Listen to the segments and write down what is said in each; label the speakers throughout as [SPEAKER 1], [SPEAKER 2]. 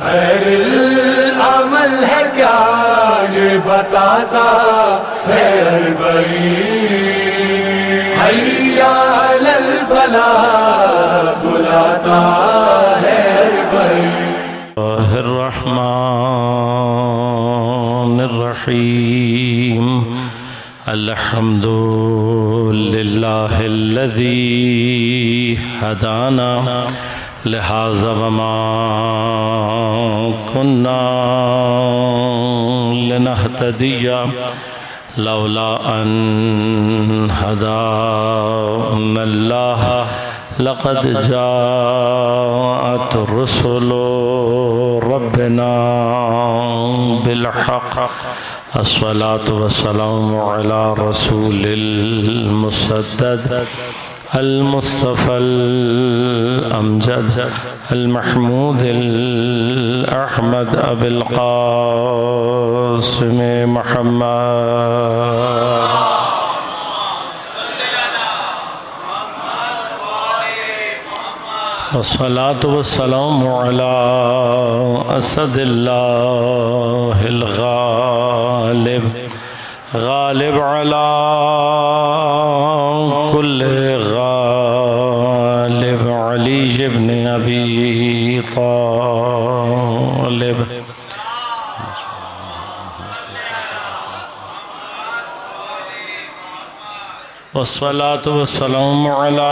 [SPEAKER 1] खैरुल अमल है क्या ये बताता है अरबई, हैया अलल फलाह बुलाता है अरबई।
[SPEAKER 2] अर्रहमानिर्रहीम अल्हम्दुलिल्लाहिल्लज़ी हदाना लिहाज़ा वमा कुन्ना लिनहतदिया लौला अन हदानल्लाह लक़द जाअत रुसुलु रब्बिना बिलहक़। अस्सलातु वस्सलामु अला रसूलिल मुसद्दद अल मुस्तफ़ल अमजद अल महमूदिल अहमद अबिल क़ासिम मुहम्मद। वस्सलातु वस्सलामु अला असदिल्लाहिल गालिब गालिब अला कुल्ले गालिब अली इब्न अबी तालिब। वस्सलातु वस्सलामु अला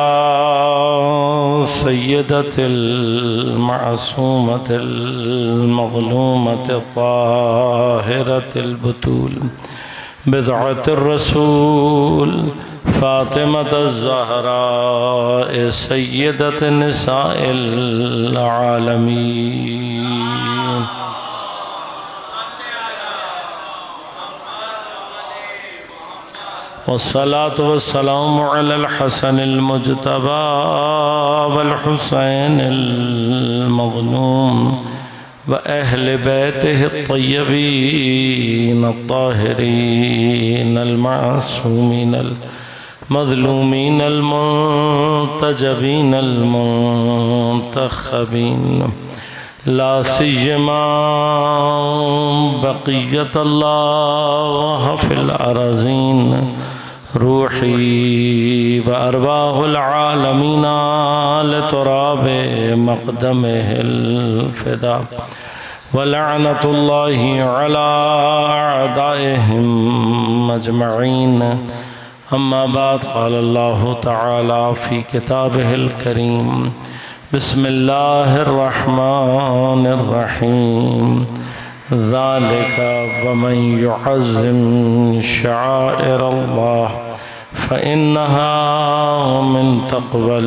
[SPEAKER 2] सय्यदतिल मासूमतिल मज़लूमतित ताहिरतिल बुतूल बिज़अतिर रसूल फ़ातिमतुज़ ज़हरा सय्यदत निसाइल आलमीन। वस्सलातु वस्सलामु अलल हसनिल मुज्तबा वल हुसैनिल मज़लूम व अहले बैतिहि तय्यबीन अत्ताहिरीन अल मासूमीन अल मज़लूमीन अल मुंतजबीन अल मुंतखबीन ला सियमा बक़ियतल्लाह फ़िल अरज़ीन रूही व अरवाहुल आलमीन लतुराबे मक़दमिहिल फ़िदा व लअनतुल्लाहि अला अअदाइहिम अजमईन। अम्मा बाद क़ाल अल्लाहु तआला फ़ी किताबिहिल करीम बिस्मिल्लाहिर्रहमानिर्रहीम ज़ालिका वमन युअज़्ज़िम शआइरल्लाह फ़इन्नहा मिन तक़वल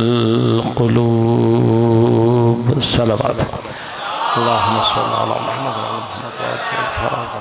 [SPEAKER 2] क़ुलूब। सलावत अल्लाहुम्मा सल्लि अला मुहम्मद व अला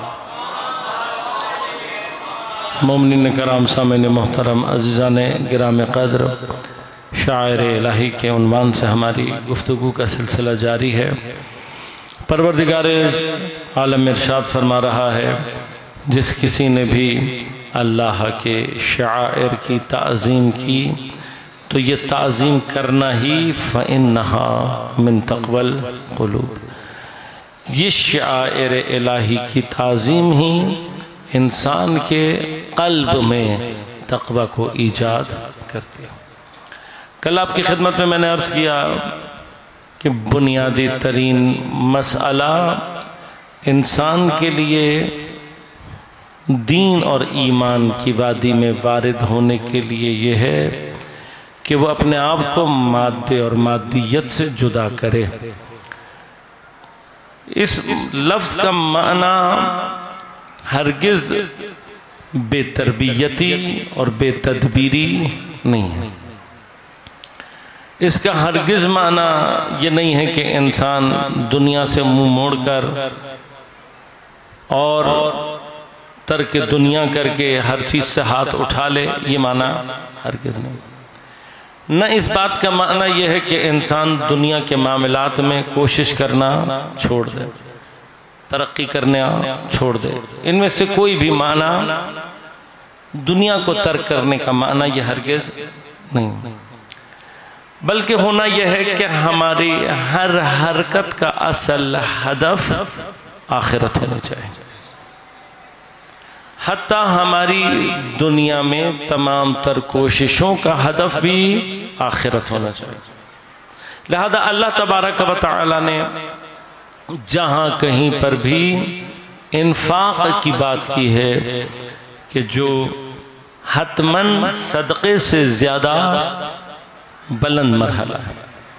[SPEAKER 2] मोमिनीन कराम सामिन मोहतरम अज़ीज़ान गिराम क़द्र, शायर इलाही के उन्वान से हमारी गुफ्तगू का सिलसिला जारी है। परवरदिगार आलम इरशाद फरमा रहा है, जिस किसी ने भी अल्लाह के शायर की ताज़ीम की तो ये ताज़ीम करना ही फ़इन्नहा मिन तक़वल क़ुलूब, ये शायर इलाही की ताज़ीम ही इंसान के क़ल्ब में तक़वा को ईजाद करती है। कल आपकी खिदमत में मैंने अर्ज़ किया कि बुनियादी तरीन मसला इंसान के लिए दीन और ईमान की वादी में वारिद होने के लिए ये है कि वो अपने आप को मादे और मादियत से जुदा करे। इस लफ्ज़ का माना हरगिज़ बेतरबियती और बेतदबीरी नहीं है। इसका हरगिज़ माना ये नहीं है कि इंसान दुनिया से मुंह मोड़कर और तर्क दुनिया करके हर चीज़ से हाथ उठा ले, ये माना हरगिज़ नहीं। न इस बात का माना यह है कि इंसान दुनिया के मामलात में कोशिश करना छोड़ दे, तरक्की करना छोड़ दे। इनमें से कोई भी माना दुनिया को तर्क करने का माना यह हरगिज़ नहीं। बल्कि होना यह है कि हमारी हर हरकत का असल हदफ आखिरत होनी चाहिए। हत्ता हमारी दुनिया में तमाम तर कोशिशों का हदफ भी आखिरत होना चाहिए। लिहाजा अल्लाह तबारक व तआला ने जहाँ कहीं पर भी इन्फाक की बात की है कि जो हतमन सदक़े से ज़्यादा बुलंद मरहला है।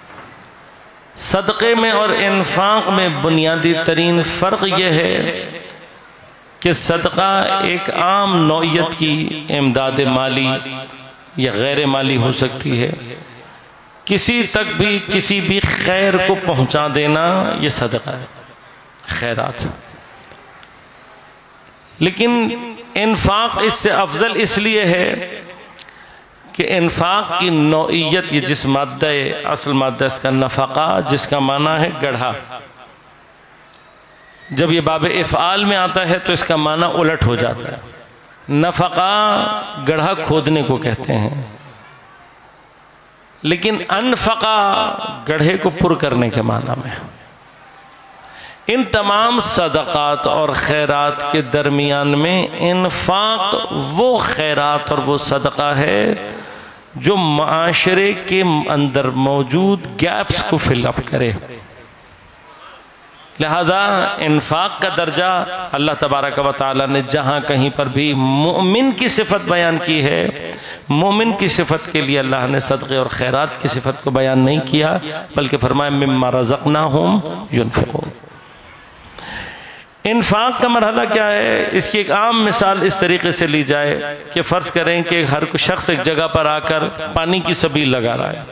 [SPEAKER 2] सदक़े में और इन्फाक में बुनियादी तरीन फ़र्क यह है कि सदका एक आम नौइयत की इमदाद माली या गैर माली हो सकती है। किसी तक भी किसी भी खैर को पहुंचा देना ये सदका है, खैरात। लेकिन इन्फाक इससे अफजल इसलिए है कि इन्फाक की नौइयत, ये जिस माद्दा असल माद्दा इसका नफ़क़ा, जिसका माना है गढ़ा, जब ये बाब इफ़आल में आता है तो इसका माना उलट हो जाता है। नफ़क़ा गढ़ा खोदने को कहते हैं, लेकिन अनफ़क़ा गढ़े को पुर करने के माना में। इन तमाम सदक़ात और खैरात के दरमियान में इन्फाक वो खैरात और वो सदक़ा है जो माशरे के अंदर मौजूद गैप्स को फिलअप करे। लिहाजा इन्फाक का दर्जा अल्लाह तबारक व तआला ने जहाँ कहीं पर भी मोमिन की सिफत बयान की है, मोमिन की सिफत के लिए अल्लाह ने सदक़े और खैरात की सिफत को बयान नहीं किया, बल्कि फरमाया मिम्मा रज़क़नाहुम युनफ़िक़ून। इन्फाक का मरहला क्या है? इसकी एक आम मिसाल इस तरीके से ली जाए कि फ़र्ज़ करें कि हर कोई शख्स एक जगह पर आकर पानी की सबील लगा रहा है।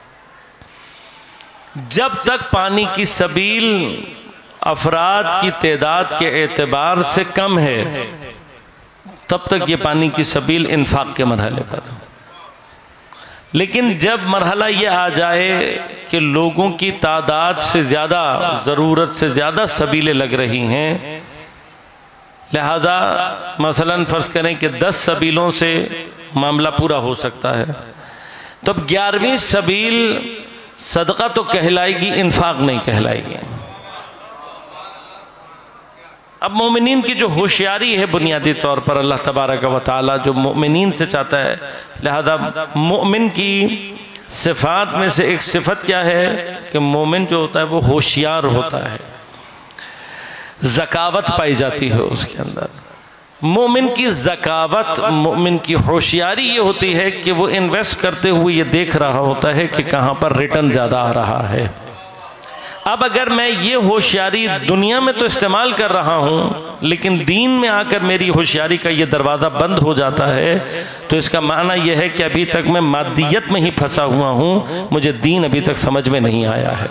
[SPEAKER 2] जब तक पानी की सबील अफराद की तादाद के एतबार से कम है, तब तक ये पानी की सबील इन्फाक के मरहले पर। लेकिन जब मरहला ये आ जाए कि लोगों की तादाद से ज़्यादा, ज़रूरत से ज़्यादा सबीलें लग रही हैं, लिहाजा मसलन फ़र्ज़ करें कि 10 सबीलों से मामला पूरा हो सकता है, तब 11वीं सबील सदका तो कहलाएगी, इन्फाक नहीं कहलाएगी। अब मोमिनीन की जो होशियारी है बुनियादी तौर पर अल्लाह तबारक व तआला जो मोमिनीन से चाहता है, लिहाजा मोमिन की सिफ़ात में से एक सिफत क्या है कि मोमिन जो होता है वो होशियार होता है, ज़कावत पाई जाती है उसके अंदर। मोमिन की ज़कावत, मोमिन की होशियारी ये होती है कि वो इन्वेस्ट करते हुए ये देख रहा होता है कि कहाँ पर रिटर्न ज़्यादा आ रहा है। अब अगर मैं ये होशियारी दुनिया में तो इस्तेमाल कर रहा हूँ, लेकिन दीन में आकर मेरी होशियारी का ये दरवाज़ा बंद हो जाता है, तो इसका माना यह है कि अभी तक मैं मादियत में ही फंसा हुआ हूँ, मुझे दीन अभी तक समझ में नहीं आया है।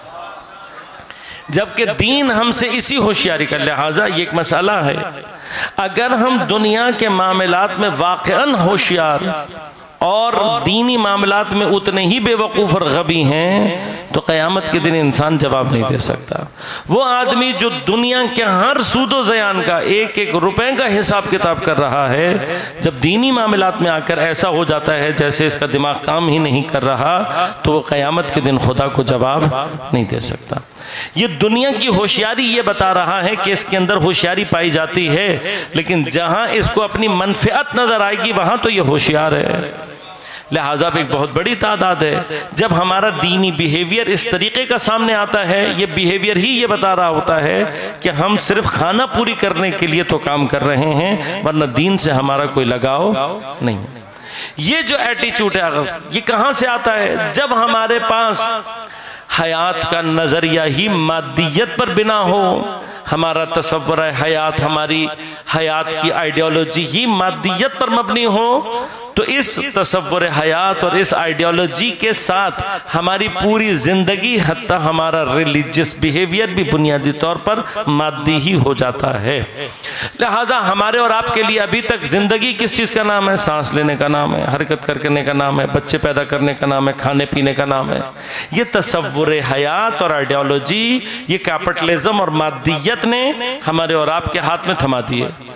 [SPEAKER 2] जबकि दीन हमसे इसी होशियारी का, लिहाजा ये एक मसला है, अगर हम दुनिया के मामलात में वाक़अन होशियार और दीनी मामलात में उतने ही बेवकूफ़ और गबी हैं, तो क़यामत के दिन इंसान जवाब नहीं दे सकता। वो आदमी जो दुनिया के हर सूदो ज़यान का एक एक रुपए का हिसाब किताब कर रहा है, जब दीनी मामलात में आकर ऐसा हो जाता है जैसे इसका दिमाग काम ही नहीं कर रहा, तो वो क़यामत के दिन खुदा को जवाब नहीं दे सकता। ये दुनिया की होशियारी ये बता रहा है कि इसके अंदर होशियारी पाई जाती है, लेकिन जहाँ इसको अपनी मनफ़ियत नज़र आएगी वहाँ तो ये होशियार है। लिहाजा एक बहुत बड़ी तादाद है। जब हमारा दीनी बिहेवियर इस तरीके का सामने आता है, ये बिहेवियर ही ये बता रहा होता है कि हम सिर्फ खाना पूरी करने के लिए तो काम कर रहे हैं, वरना दीन से हमारा कोई लगाव नहीं। ये जो एटीट्यूड है ये कहाँ से आता है? जब हमारे पास हयात का नज़रिया ही मादियत पर बिना हो, हमारा तसव्वुर हयात, हमारी हयात की आइडियोलॉजी ही मादियत पर मबनी हो, तो इस तसव्वुर हयात और इस आइडियोलॉजी के साथ हमारी पूरी ज़िंदगी, हत्ता हमारा रिलीजियस बिहेवियर भी बुनियादी तौर पर मादी ही हो जाता है। लिहाजा हमारे और आपके लिए अभी तक ज़िंदगी किस चीज़ का नाम है? सांस लेने का नाम है, हरकत करने का नाम है, बच्चे पैदा करने का नाम है, खाने पीने का नाम है। ये तसव्वुर हयात और आइडियोलॉजी, ये कैपिटलिज्म और मादियत ने हमारे और आपके हाथ में थमा दी है।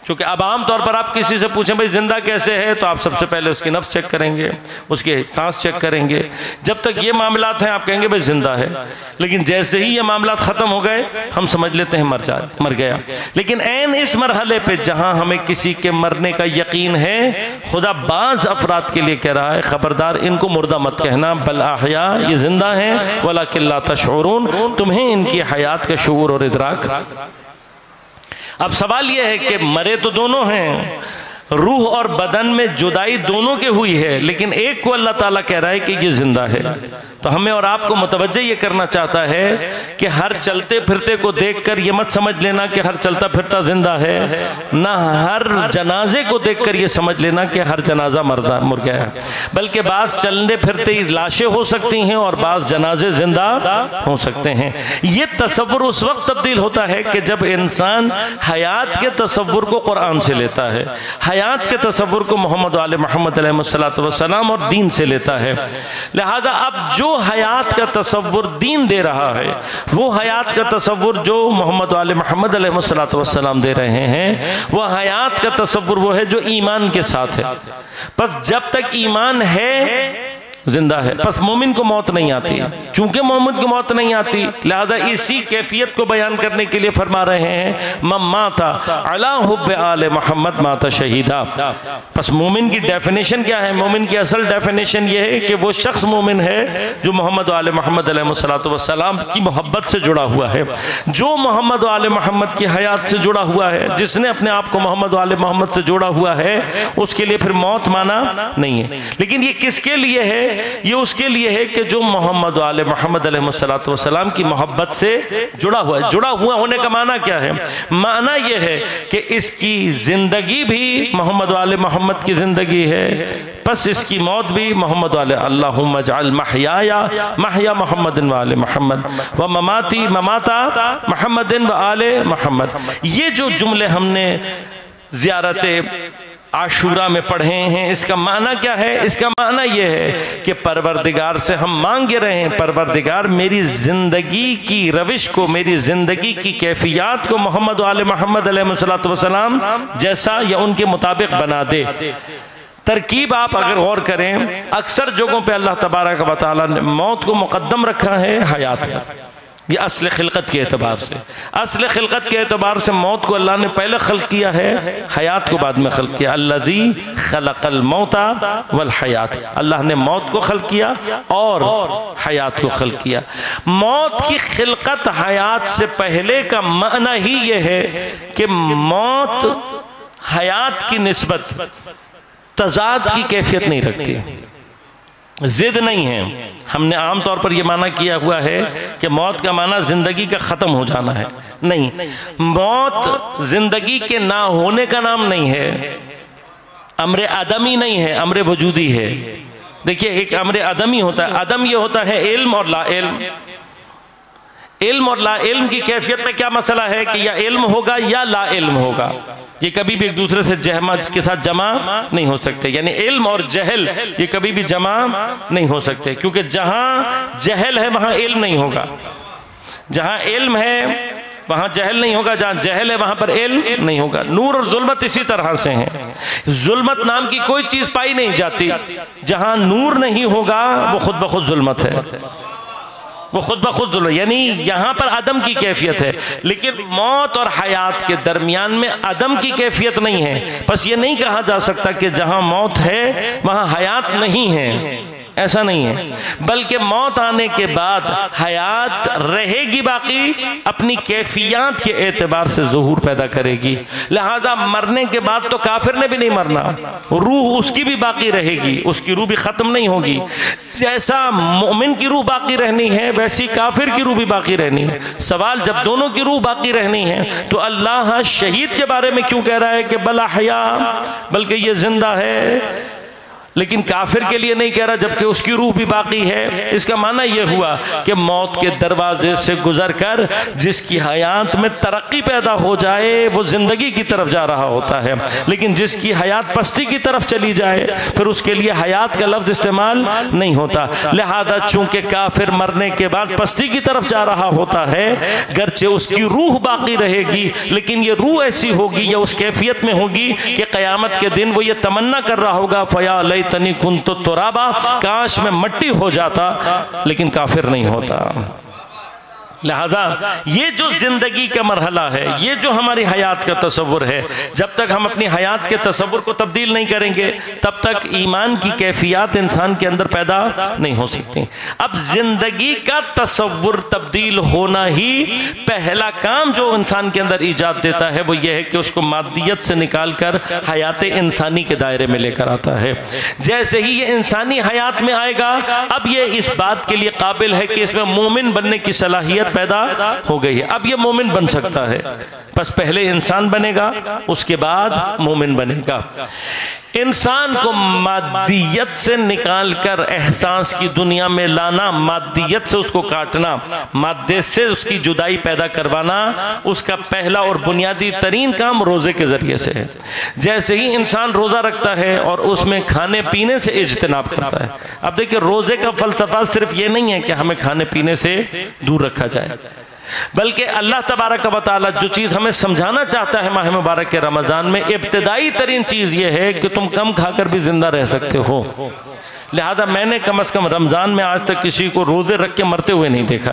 [SPEAKER 2] क्योंकि अब आम तौर पर आप किसी से पूछें भाई जिंदा कैसे है, तो आप सबसे पहले उसकी नफ्स चेक करेंगे, उसके सांस चेक करेंगे। जब तक ये मामलात हैं आप कहेंगे भाई जिंदा है, लेकिन जैसे ही ये मामलात ख़त्म हो गए हम समझ लेते हैं मर गया। लेकिन ऐन इस मरहले पे जहां हमें किसी के मरने का यकीन है, खुदा बाज अफराद के लिए कह रहा है खबरदार इनको मुर्दा मत कहना, बल अहया, ये जिंदा हैं, वलाकिन ला तशऊरून, तुम्हें इनकी हयात का शऊर और इदराक। अब सवाल यह है कि मरे तो दोनों हैं, रूह और बदन में जुदाई दोनों के हुई है, लेकिन एक को अल्लाह ताला कह रहा है कि ये जिंदा है। तो हमें और आपको मुतवज्जे ये करना चाहता है कि हर चलते फिरते को देखकर ये मत समझ लेना कि हर चलता फिरता जिंदा है, ना हर जनाजे को देखकर ये समझ लेना कि हर जनाजा मुर गया है, बल्कि बाज चलते फिरते ही लाशें हो सकती हैं और बाज जनाजे जिंदा हो सकते हैं। ये तसव्वुर उस वक्त तब्दील होता है कि जब इंसान हयात के तसव्वुर को कुरान से लेता है, हयात के तसव्वुर को मोहम्मद वाले मोहम्मद अलैहिस्सलातु वस्सलाम और दीन से लेता है। लिहाजा अब जो हयात का तसव्वुर दीन दे रहा है, वो हयात का तसव्वुर जो मोहम्मद वाले मोहम्मद अलैहिस्सलातु वस्सलाम दे रहे हैं, वह हयात का तसव्वुर वो है जो ईमान के साथ है। बस जब तक ईमान है जिंदा है। बस मोमिन को मौत नहीं आती, चूंकि मोमिन को मौत नहीं आती लिहाजा इसी कैफियत को बयान करने के लिए फरमा रहे हैं माता अला हुब्बे आले मोहम्मद माता शहीदा। बस मोमिन की डेफिनेशन क्या है? मोमिन की असल डेफिनेशन यह है कि वो शख्स मोमिन है जो मोहम्मद आले मोहम्मद अलैहिस्सलातु वस्सलाम की मोहब्बत से जुड़ा हुआ है, जो मोहम्मद आले मोहम्मद की हयात से जुड़ा हुआ है। जिसने अपने आप को मोहम्मद आले मोहम्मद से जोड़ा हुआ है उसके लिए फिर मौत माना नहीं है। लेकिन ये किसके लिए है? ये उसके लिए है कि जो मोहम्मद वाले मोहम्मद अलैहिस्सलातु वस्सलाम की मोहब्बत से जुड़ा हुआ है। जुड़ा हुआ होने का माना क्या है? माना यह है कि इसकी जिंदगी भी मोहम्मद वाले मोहम्मद की जिंदगी है, बस इसकी मौत भी मोहम्मद वाले अल्लाहुम्मा जअल महयाया महया मोहम्मदिन वाले मोहम्मद व ममाती ममाता मोहम्मदिन व आले मोहम्मद। ये जो जुमले हमने ज़ियारत आशूरा में पढ़े हैं, इसका माना क्या है? इसका माना यह है कि परवरदिगार से हम मांगे रहे हैं, परवरदिगार मेरी ज़िंदगी की रविश को, मेरी ज़िंदगी की कैफियत को मोहम्मद वाले मोहम्मद अलैहिस्सलातु वस्सलाम जैसा या उनके मुताबिक बना दे। तरकीब आप अगर गौर करें, अक्सर जगहों पे अल्लाह तबारक व तआला ने मौत को मुकद्दम रखा है हयात में। ये असल खिलकत के एतबार से, असल खिलकत के एतबार से मौत को अल्लाह ने पहले खल्क किया है, हयात को बाद में खल्क किया। अल्लज़ी खलक़ल मौता वल हयात, अल्लाह ने मौत को खल्क किया और हयात को खल्क किया। मौत की खिलकत हयात से पहले का माना ही ये है कि मौत हयात की निस्बत तज़ाद की कैफियत नहीं रखती, जिद नहीं है। हमने आम तौर पर यह माना किया हुआ है कि मौत का माना जिंदगी का ख़त्म हो जाना है। नहीं, मौत जिंदगी के ना होने का नाम नहीं है, अम्र आदमी नहीं है, अम्र वजूदी है। देखिए एक अम्र आदमी होता है, आदम ये होता है इल्म और ला इल्म। इल्म और ला इल्म की कैफियत में क्या मसला है कि या इल्म होगा या ला इल्म होगा, ये कभी भी एक दूसरे से के साथ जमा नहीं हो सकते। यानी इल्म और जहल ये कभी भी जमा नहीं हो सकते, क्योंकि जहां जहल है वहां इल्म नहीं होगा, जहां इल्म है वहां जहल नहीं होगा, जहां जहल है वहां पर इल्म नहीं होगा। नूर और जुल्मत इसी तरह से हैं। जुल्मत नाम की कोई चीज पाई नहीं जाती, जहां नूर नहीं होगा वो खुद ब खुद जुल्मत है, वो खुद ब खुद जुल्म। यानी यहाँ पर अदम की कैफियत है, लेकिन मौत और हयात के दरमियान में अदम की कैफियत नहीं है। बस ये नहीं कहा जा सकता कि जहाँ मौत है वहाँ हयात नहीं है, ऐसा नहीं है। बल्कि मौत आने के बाद हयात रहेगी, बाकी अपनी कैफियत के एतबार से ज़ुहूर पैदा करेगी। लिहाजा मरने के बाद तो काफिर ने भी नहीं मरना, रूह उसकी भी बाकी रहेगी, उसकी रूह भी ख़त्म नहीं होगी। जैसा मोमिन की रूह बाकी रहनी है वैसी काफिर की रूह भी बाकी रहनी है। सवाल जब दोनों की रूह बाकी रहनी है तो अल्लाह शहीद के बारे में क्यों कह रहा है कि बला हया, बल्कि ये जिंदा है। लेकिन काफिर के लिए नहीं कह रहा, जबकि उसकी रूह भी बाकी है। इसका माना यह हुआ कि मौत के दरवाजे से गुजर कर जिसकी हयात में तरक्की पैदा हो जाए वो जिंदगी की तरफ जा रहा होता है, लेकिन जिसकी हयात पस्ती की तरफ चली जाए फिर उसके लिए हयात का लफ्ज इस्तेमाल नहीं होता। लिहाजा चूंकि काफिर मरने के बाद पस्ती की तरफ जा रहा होता है, गर्चे उसकी रूह बाकी रहेगी, लेकिन ये रूह ऐसी होगी या उस कैफियत में होगी कि क़यामत के दिन वो ये तमन्ना कर रहा होगा, फया लैतनी कुन्तु तुराबा, काश मैं मट्टी हो जाता, लेकिन काफिर नहीं होता। लिहाजा ये जो जिंदगी का मरहला है, ये जो हमारी हयात का तस्वुर है, जब तक हम अपनी हयात के तस्वुर को तब्दील नहीं करेंगे तब तक ईमान की कैफियत इंसान के अंदर पैदा नहीं हो सकती। अब जिंदगी का तस्वुर तब्दील होना ही पहला काम जो इंसान के अंदर ईजाद देता है वो ये है कि उसको मादियत से निकाल कर हयात इंसानी के दायरे में लेकर आता है। जैसे ही ये इंसानी हयात में आएगा, अब ये इस बात के लिए काबिल है कि इसमें मोमिन बनने की सलाहियत पैदा हो गई है। अब ये मोमिन बन सकता है, बस पहले इंसान बनेगा, उसके बाद मोमिन बनेगा। इंसान को मादियत से निकालकर एहसास की दुनिया में लाना, मादियत से उसको काटना, मादे से उसकी जुदाई पैदा करवाना, उसका पहला और बुनियादी तरीन काम रोजे के जरिए से है। जैसे ही इंसान रोजा रखता है और उसमें खाने पीने से इज्तिनाब करता है। अब देखिए, रोजे का फलसफा सिर्फ ये नहीं है कि हमें खाने पीने से दूर रखा जाए, बल्कि अल्लाह तबारक व तआला जो चीज़ हमें समझाना चाहता है माह मुबारक के रमज़ान में, इब्तिदाई तरीन चीज़ ये है कि तुम कम खाकर भी जिंदा रह सकते हो। लिहाजा मैंने कम से कम रमज़ान में आज तक किसी को रोज़े रख के मरते हुए नहीं देखा।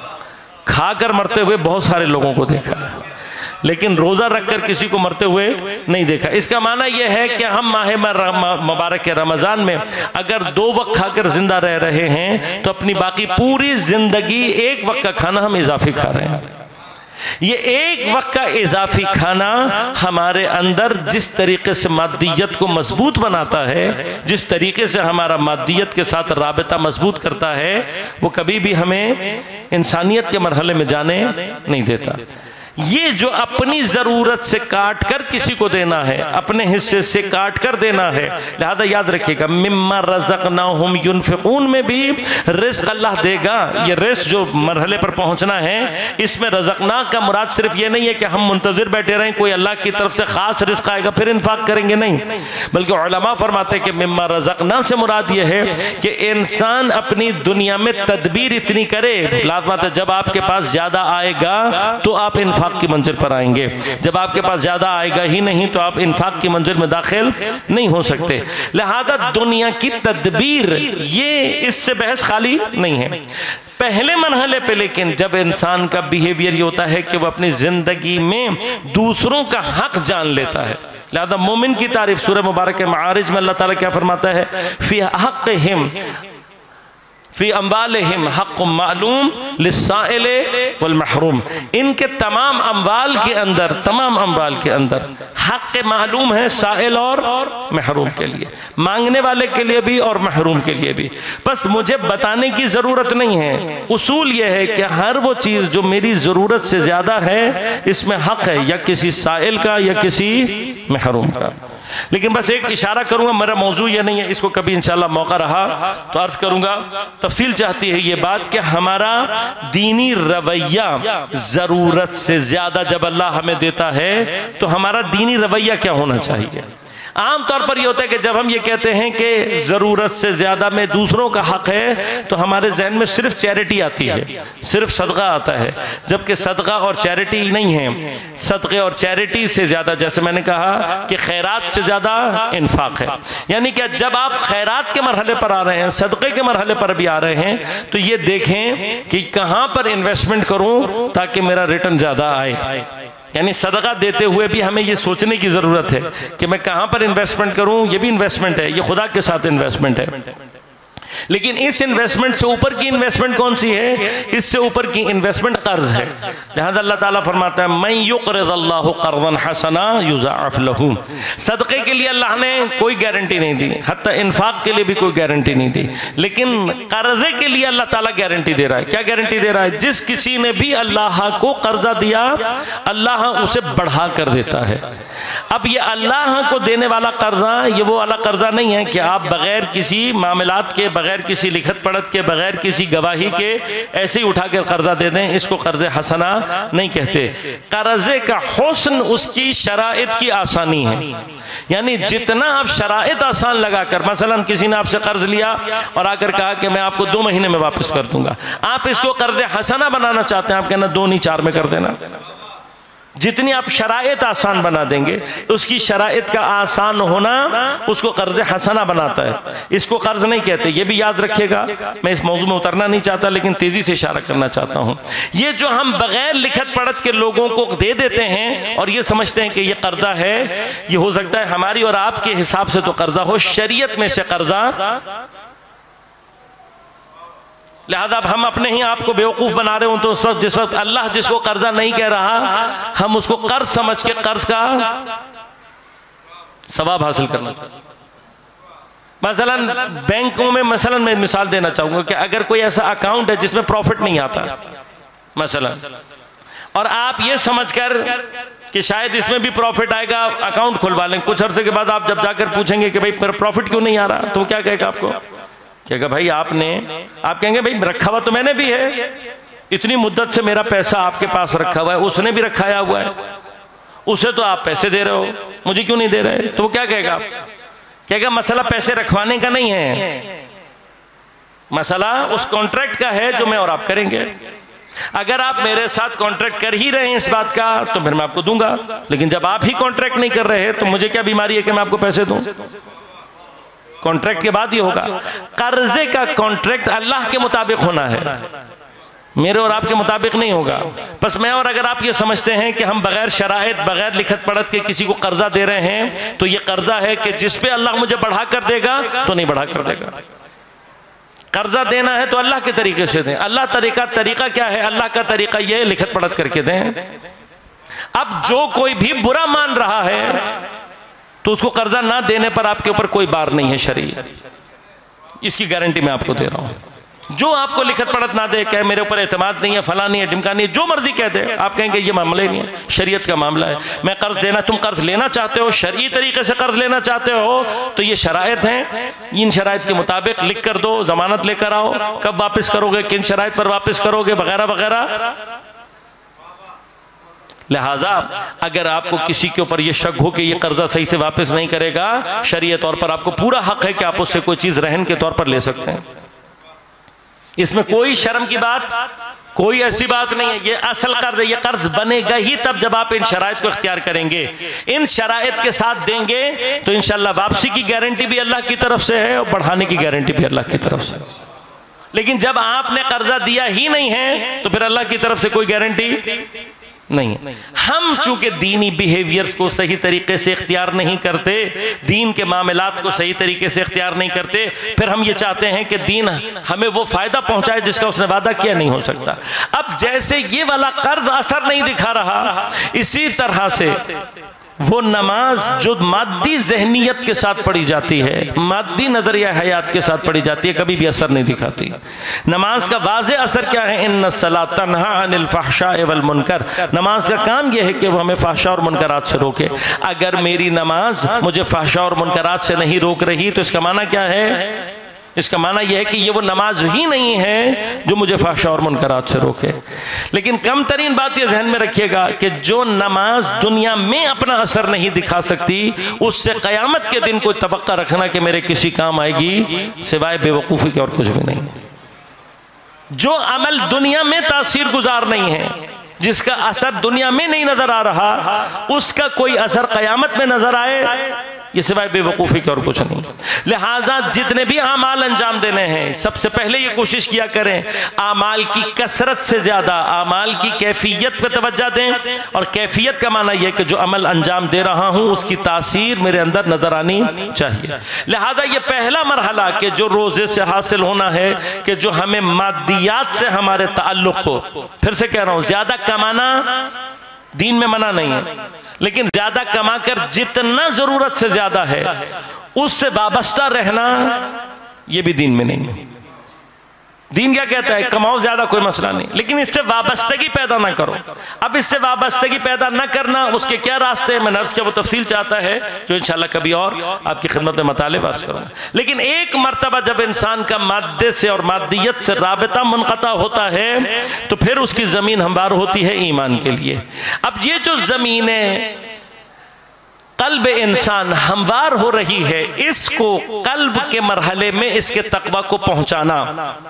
[SPEAKER 2] खाकर मरते हुए बहुत सारे लोगों को देखा, लेकिन रोज़ा रखकर किसी को मरते हुए नहीं देखा। इसका माना यह है कि हम माह मुबारक के रमज़ान में अगर 2 वक्त खाकर जिंदा रह रहे हैं तो अपनी बाकी पूरी जिंदगी 1 वक्त का खाना हम इजाफी खा रहे हैं। ये 1 वक्त का इजाफी खाना हमारे अंदर जिस तरीके से मादियत को मजबूत बनाता है, जिस तरीके से हमारा मादियत के साथ राबता मजबूत करता है, वो कभी भी हमें इंसानियत के मरहले में जाने नहीं देता। ये जो अपनी ज़रूरत से काट कर किसी को देना है, अपने हिस्से से काट कर देना है। लिहाजा याद रखिएगा, मिम्मा रज़क़नाहुम युनफ़िक़ून में भी रिज़्क़ अल्लाह देगा। ये रिज़्क़ जो मरहले पर पहुंचना है, इसमें रज़क़ना का मुराद सिर्फ ये नहीं है कि हम मुंतज़िर बैठे रहें कोई अल्लाह की तरफ से ख़ास रिज़्क़ आएगा फिर इन्फ़ाक़ करेंगे, नहीं। बल्कि उलमा फरमाते हैं कि मिम्मा रज़क़ना से मुराद ये है कि इंसान अपनी दुनिया में तदबीर इतनी करे, लाज़मत है जब आपके पास ज़्यादा आएगा तो आप इन्फ़ाक़ की मंजिल पर आएंगे, जब आपके पास ज्यादा आएगा ही नहीं तो आप इन्फाक की मंजिल में दाखिल नहीं हो सकते। लिहाजा दुनिया की तदबीर, ये इससे बहस खाली नहीं है। पहले मरहले पे लेकिन जब इंसान का बिहेवियर ये होता है कि वह अपनी जिंदगी में दूसरों का हक जान लेता है। लिहाजा मोमिन की तारीफ सूरह मुबारक के मारिज में अल्लाह ताला क्या फरमाता है, फी हक़्क़िहिम फी अम्वालिहिम हक़्क़ुम मालूम लिस्साइल वल महरूम। इनके तमाम अम्वाल के अंदर हक़ मालूम है साइल और महरूम के लिए, मांगने वाले के लिए भी और महरूम के लिए भी। बस मुझे बताने की ज़रूरत नहीं है। उसूल यह है कि हर वो चीज़ जो मेरी ज़रूरत से ज़्यादा है इसमें हक़ है, या किसी साइल का या किसी महरूम का। लेकिन बस एक इशारा करूंगा, मेरा मौजू ये नहीं है, इसको कभी इंशाल्लाह मौका रहा तो अर्ज करूंगा। तफसील चाहती है ये बात कि हमारा दीनी रवैया ज़रूरत से ज़्यादा जब अल्लाह हमें देता है तो हमारा दीनी रवैया क्या होना चाहिए। आम तौर पर यह होता है कि जब हम ये कहते हैं कि ज़रूरत से ज़्यादा में दूसरों का हक़ है तो हमारे जहन में सिर्फ चैरिटी आती है, सिर्फ सदका आता है, जबकि सदका और चैरिटी नहीं है। सदक़े और चैरिटी से ज़्यादा, जैसे मैंने कहा कि खैरात से ज़्यादा इन्फाक है। यानी कि जब आप खैरात के मरहले पर आ रहे हैं, सदक़े के मरहले पर भी आ रहे हैं, तो ये देखें कि कहाँ पर इन्वेस्टमेंट करूँ ताकि मेरा रिटर्न ज़्यादा आए। यानी सदका देते हुए भी हमें ये सोचने की ज़रूरत है कि मैं कहाँ पर इन्वेस्टमेंट करूँ। ये भी इन्वेस्टमेंट है, ये खुदा के साथ इन्वेस्टमेंट है। लेकिन इस इन्वेस्टमेंट से ऊपर की इन्वेस्टमेंट कौन सी है? इससे ऊपर की इन्वेस्टमेंट कर्ज है। लिहाजा अल्लाह ताला फरमाता है मैं युक़रिज़ुल्लाहु क़र्ज़न हसना युज़ाअफ़ लहू। सदक़े के लिए अल्लाह ने कोई गारंटी नहीं दी, हत्ता इन्फाक के लिए भी कोई गारंटी नहीं दी, लेकिन कर्जे के लिए अल्लाह ताला गारंटी दे रहा है। क्या गारंटी दे रहा है? जिस किसी ने भी अल्लाह को कर्जा दिया अल्लाह उसे बढ़ा कर देता है। अब ये अल्लाह को देने वाला कर्जा ये वो वाला कर्जा नहीं है कि आप बगैर किसी मामलात के, बगैर किसी लिखत पढ़त के, बगैर किसी गवाही के ऐसे ही उठा कर कर्जा दे दें। इसको कर्ज हसना नहीं कहते। कर्जे का हुस्न उसकी शराइत की आसानी है, यानी जितना आप शराइत आसान लगाकर, मसलन किसी ने आपसे कर्ज लिया और आकर कहा कि मैं आपको 2 महीने में वापस कर दूंगा, आप इसको कर्ज हसना बनाना चाहते हैं, आप कहना 2 नहीं 4 में कर देना। जितनी आप शराइत आसान बना देंगे, उसकी शराइत का आसान होना उसको कर्ज हसना बनाता है। इसको कर्ज नहीं कहते, ये भी याद रखिएगा। मैं इस मौजूद में उतरना नहीं चाहता, लेकिन तेजी से इशारा करना चाहता हूँ। ये जो हम बगैर लिखत पढ़त के लोगों को दे देते हैं और ये समझते हैं कि ये कर्जा है, ये हो सकता है हमारी और आपके हिसाब से तो कर्जा हो, शरीयत में से कर्जा। लिहाजा अब हम अपने ही आप को बेवकूफ़ बना रहे हो, तो उस वक्त जिस वक्त अल्लाह जिसको कर्जा नहीं कह रहा, हम उसको कर्ज समझ के कर्ज का सवाब हासिल करना चाहते हैं। मसलन बैंकों में, मसलन मैं मिसाल देना चाहूंगा कि अगर कोई ऐसा अकाउंट है जिसमें प्रॉफिट नहीं आता मसलन, और आप ये समझकर कि शायद इसमें भी प्रॉफिट आएगा अकाउंट खुलवा लें, कुछ अरसे के बाद आप जब जाकर पूछेंगे कि भाई प्रॉफिट क्यों नहीं आ रहा, तो क्या कहेगा आपको? कहेगा भाई आप कहेंगे भाई रखा हुआ तो मैंने भी है, इतनी मुद्दत से मेरा पैसा आपके पास रखा हुआ है, उसने भी रखाया हुआ है, उसे तो आप पैसे दे रहे हो, मुझे क्यों नहीं दे रहे? तो वो क्या कहेगा? कहेगा मसला पैसे रखवाने का नहीं है, मसला उस कॉन्ट्रैक्ट का है जो मैं और आप करेंगे। अगर आप मेरे साथ कॉन्ट्रैक्ट कर ही रहे हैं इस बात का, तो फिर मैं आपको दूंगा, लेकिन जब आप ही कॉन्ट्रैक्ट नहीं कर रहे हैं तो मुझे क्या बीमारी है कि मैं आपको पैसे दूं? कॉन्ट्रैक्ट के बाद ही होगा। कर्जे का कॉन्ट्रैक्ट अल्लाह के मुताबिक होना है, मेरे और आपके मुताबिक नहीं होगा। बस मैं और अगर आप ये समझते हैं कि हम बगैर शराइत, बगैर लिखत पढ़त के किसी को कर्जा दे रहे हैं, तो ये कर्जा है कि जिस पे अल्लाह मुझे बढ़ा कर देगा तो नहीं बढ़ा कर देगा। कर्जा देना है तो अल्लाह के तरीके से दें। अल्लाह तरीका क्या है? अल्लाह का तरीका यह है लिखत पढ़त करके दें। अब जो कोई भी बुरा मान रहा है तो उसको कर्जा ना देने पर आपके ऊपर कोई बार नहीं है शरीय, इसकी गारंटी मैं आपको दे रहा हूं। जो आपको लिखत पढ़त ना दे, कहे मेरे ऊपर एतमाद नहीं है, फला नहीं है, ढिमका नहीं है, जो मर्जी कह दे, आप कहेंगे ये मामला ही नहीं है, शरीयत का मामला है। मैं कर्ज देना, तुम कर्ज लेना चाहते हो, शरई तरीके से कर्ज लेना चाहते हो, तो ये शराइत हैं, इन शराइत के मुताबिक लिख कर दो, जमानत लेकर आओ, कब वापस करोगे, किन शराइत पर वापस करोगे, वगैरह वगैरह। लिहाजा अगर आपको किसी के ऊपर यह शक हो कि यह कर्जा सही से वापस नहीं करेगा, शरीय तौर पर आपको पूरा हक है कि आप उससे कोई चीज रहन के तौर पर ले सकते हैं। इसमें कोई शर्म की बात, कोई ऐसी बात नहीं है। ये असल कर्ज, ये कर्ज बनेगा ही तब जब आप इन शराइत को इख्तियार करेंगे, इन शराइत के साथ देंगे, तो इंशाल्लाह वापसी की गारंटी भी अल्लाह की तरफ से है और बढ़ाने की गारंटी भी अल्लाह की तरफ से। लेकिन जब आपने कर्जा दिया ही नहीं है तो फिर अल्लाह की तरफ से कोई गारंटी नहीं है। हम चूंकि दीनी बिहेवियर्स को सही तरीके से इख्तियार नहीं करते, दीन के मामलात को सही तरीके से इख्तियार नहीं करते, फिर हम ये चाहते हैं कि दीन हमें वो फायदा पहुंचाए जिसका उसने वादा किया, नहीं हो सकता। अब जैसे ये वाला कर्ज असर नहीं दिखा रहा, इसी तरह से वो नमाज जो मादी जहनीत के साथ पढ़ी जाती है, मादी नजरिया हयात के साथ पढ़ी जाती है, कभी भी असर नहीं दिखाती। नमाज का वाज़े असर क्या है? इन्नस सलात तन्हा अनिल फ़हशाए वल मुनकर। नमाज का काम यह है कि वो हमें फ़हशा और मुनकरात से रोके। अगर मेरी नमाज मुझे फ़हशा और मुनकरात से नहीं रोक रही तो इसका माना क्या है? इसका माना यह है कि ये वो नमाज ही नहीं है जो मुझे फ़हशा और मुनकरात से रोके। लेकिन कम तरीन बात ये जहन में रखिएगा कि जो नमाज दुनिया में अपना असर नहीं दिखा सकती, उससे क़यामत के दिन कोई तवक्का रखना कि मेरे किसी काम आएगी, सिवाय बेवकूफ़ी के और कुछ भी नहीं। जो अमल दुनिया में तासीर गुजार नहीं है, जिसका असर दुनिया में नहीं नजर आ रहा, उसका कोई असर क़यामत में नजर आए, ये सिवाय बेवकूफ़ी के और कुछ नहीं। लिहाजा जितने भी आमाल अंजाम देने हैं, सबसे पहले ये कोशिश किया करें आमाल की कसरत से ज़्यादा आमाल की कैफियत पर तवज्जो दें। और कैफियत का माना यह कि जो अमल अंजाम दे रहा हूँ उसकी तासीर मेरे अंदर नजर आनी चाहिए। लिहाजा ये पहला मरहला कि जो रोज़े से हासिल होना है कि जो हमें मादियात से हमारे ताल्लुक़ को, फिर से कह रहा हूँ, ज़्यादा कमाना दीन में मना नहीं है, लेकिन ज्यादा कमाकर जितना जरूरत से ज्यादा है उससे वाबस्ता रहना यह भी दीन में नहीं है। दीन क्या कहता है? कमाओ ज्यादा, कोई मसला नहीं, लेकिन इससे वाबस्तगी पैदा ना करो। अब इससे वाबस्तगी पैदा ना करना, उसके क्या रास्ते हैं, मैंने अर्ज़ किया वो तफसील चाहता है जो इंशाल्लाह कभी और आपकी खिदमत में मतलब अर्ज़ करूँगा। लेकिन एक मरतबा जब इंसान का मादे से और मादियत से राबिता मुनक़ता होता है तो फिर उसकी ज़मीन हमवार होती है ईमान के लिए। अब ये जो ज़मीन है कल्ब इंसान हमवार हो रही है, इसको कल्ब के मरहले में इसके तक़वा को पहुंचाना,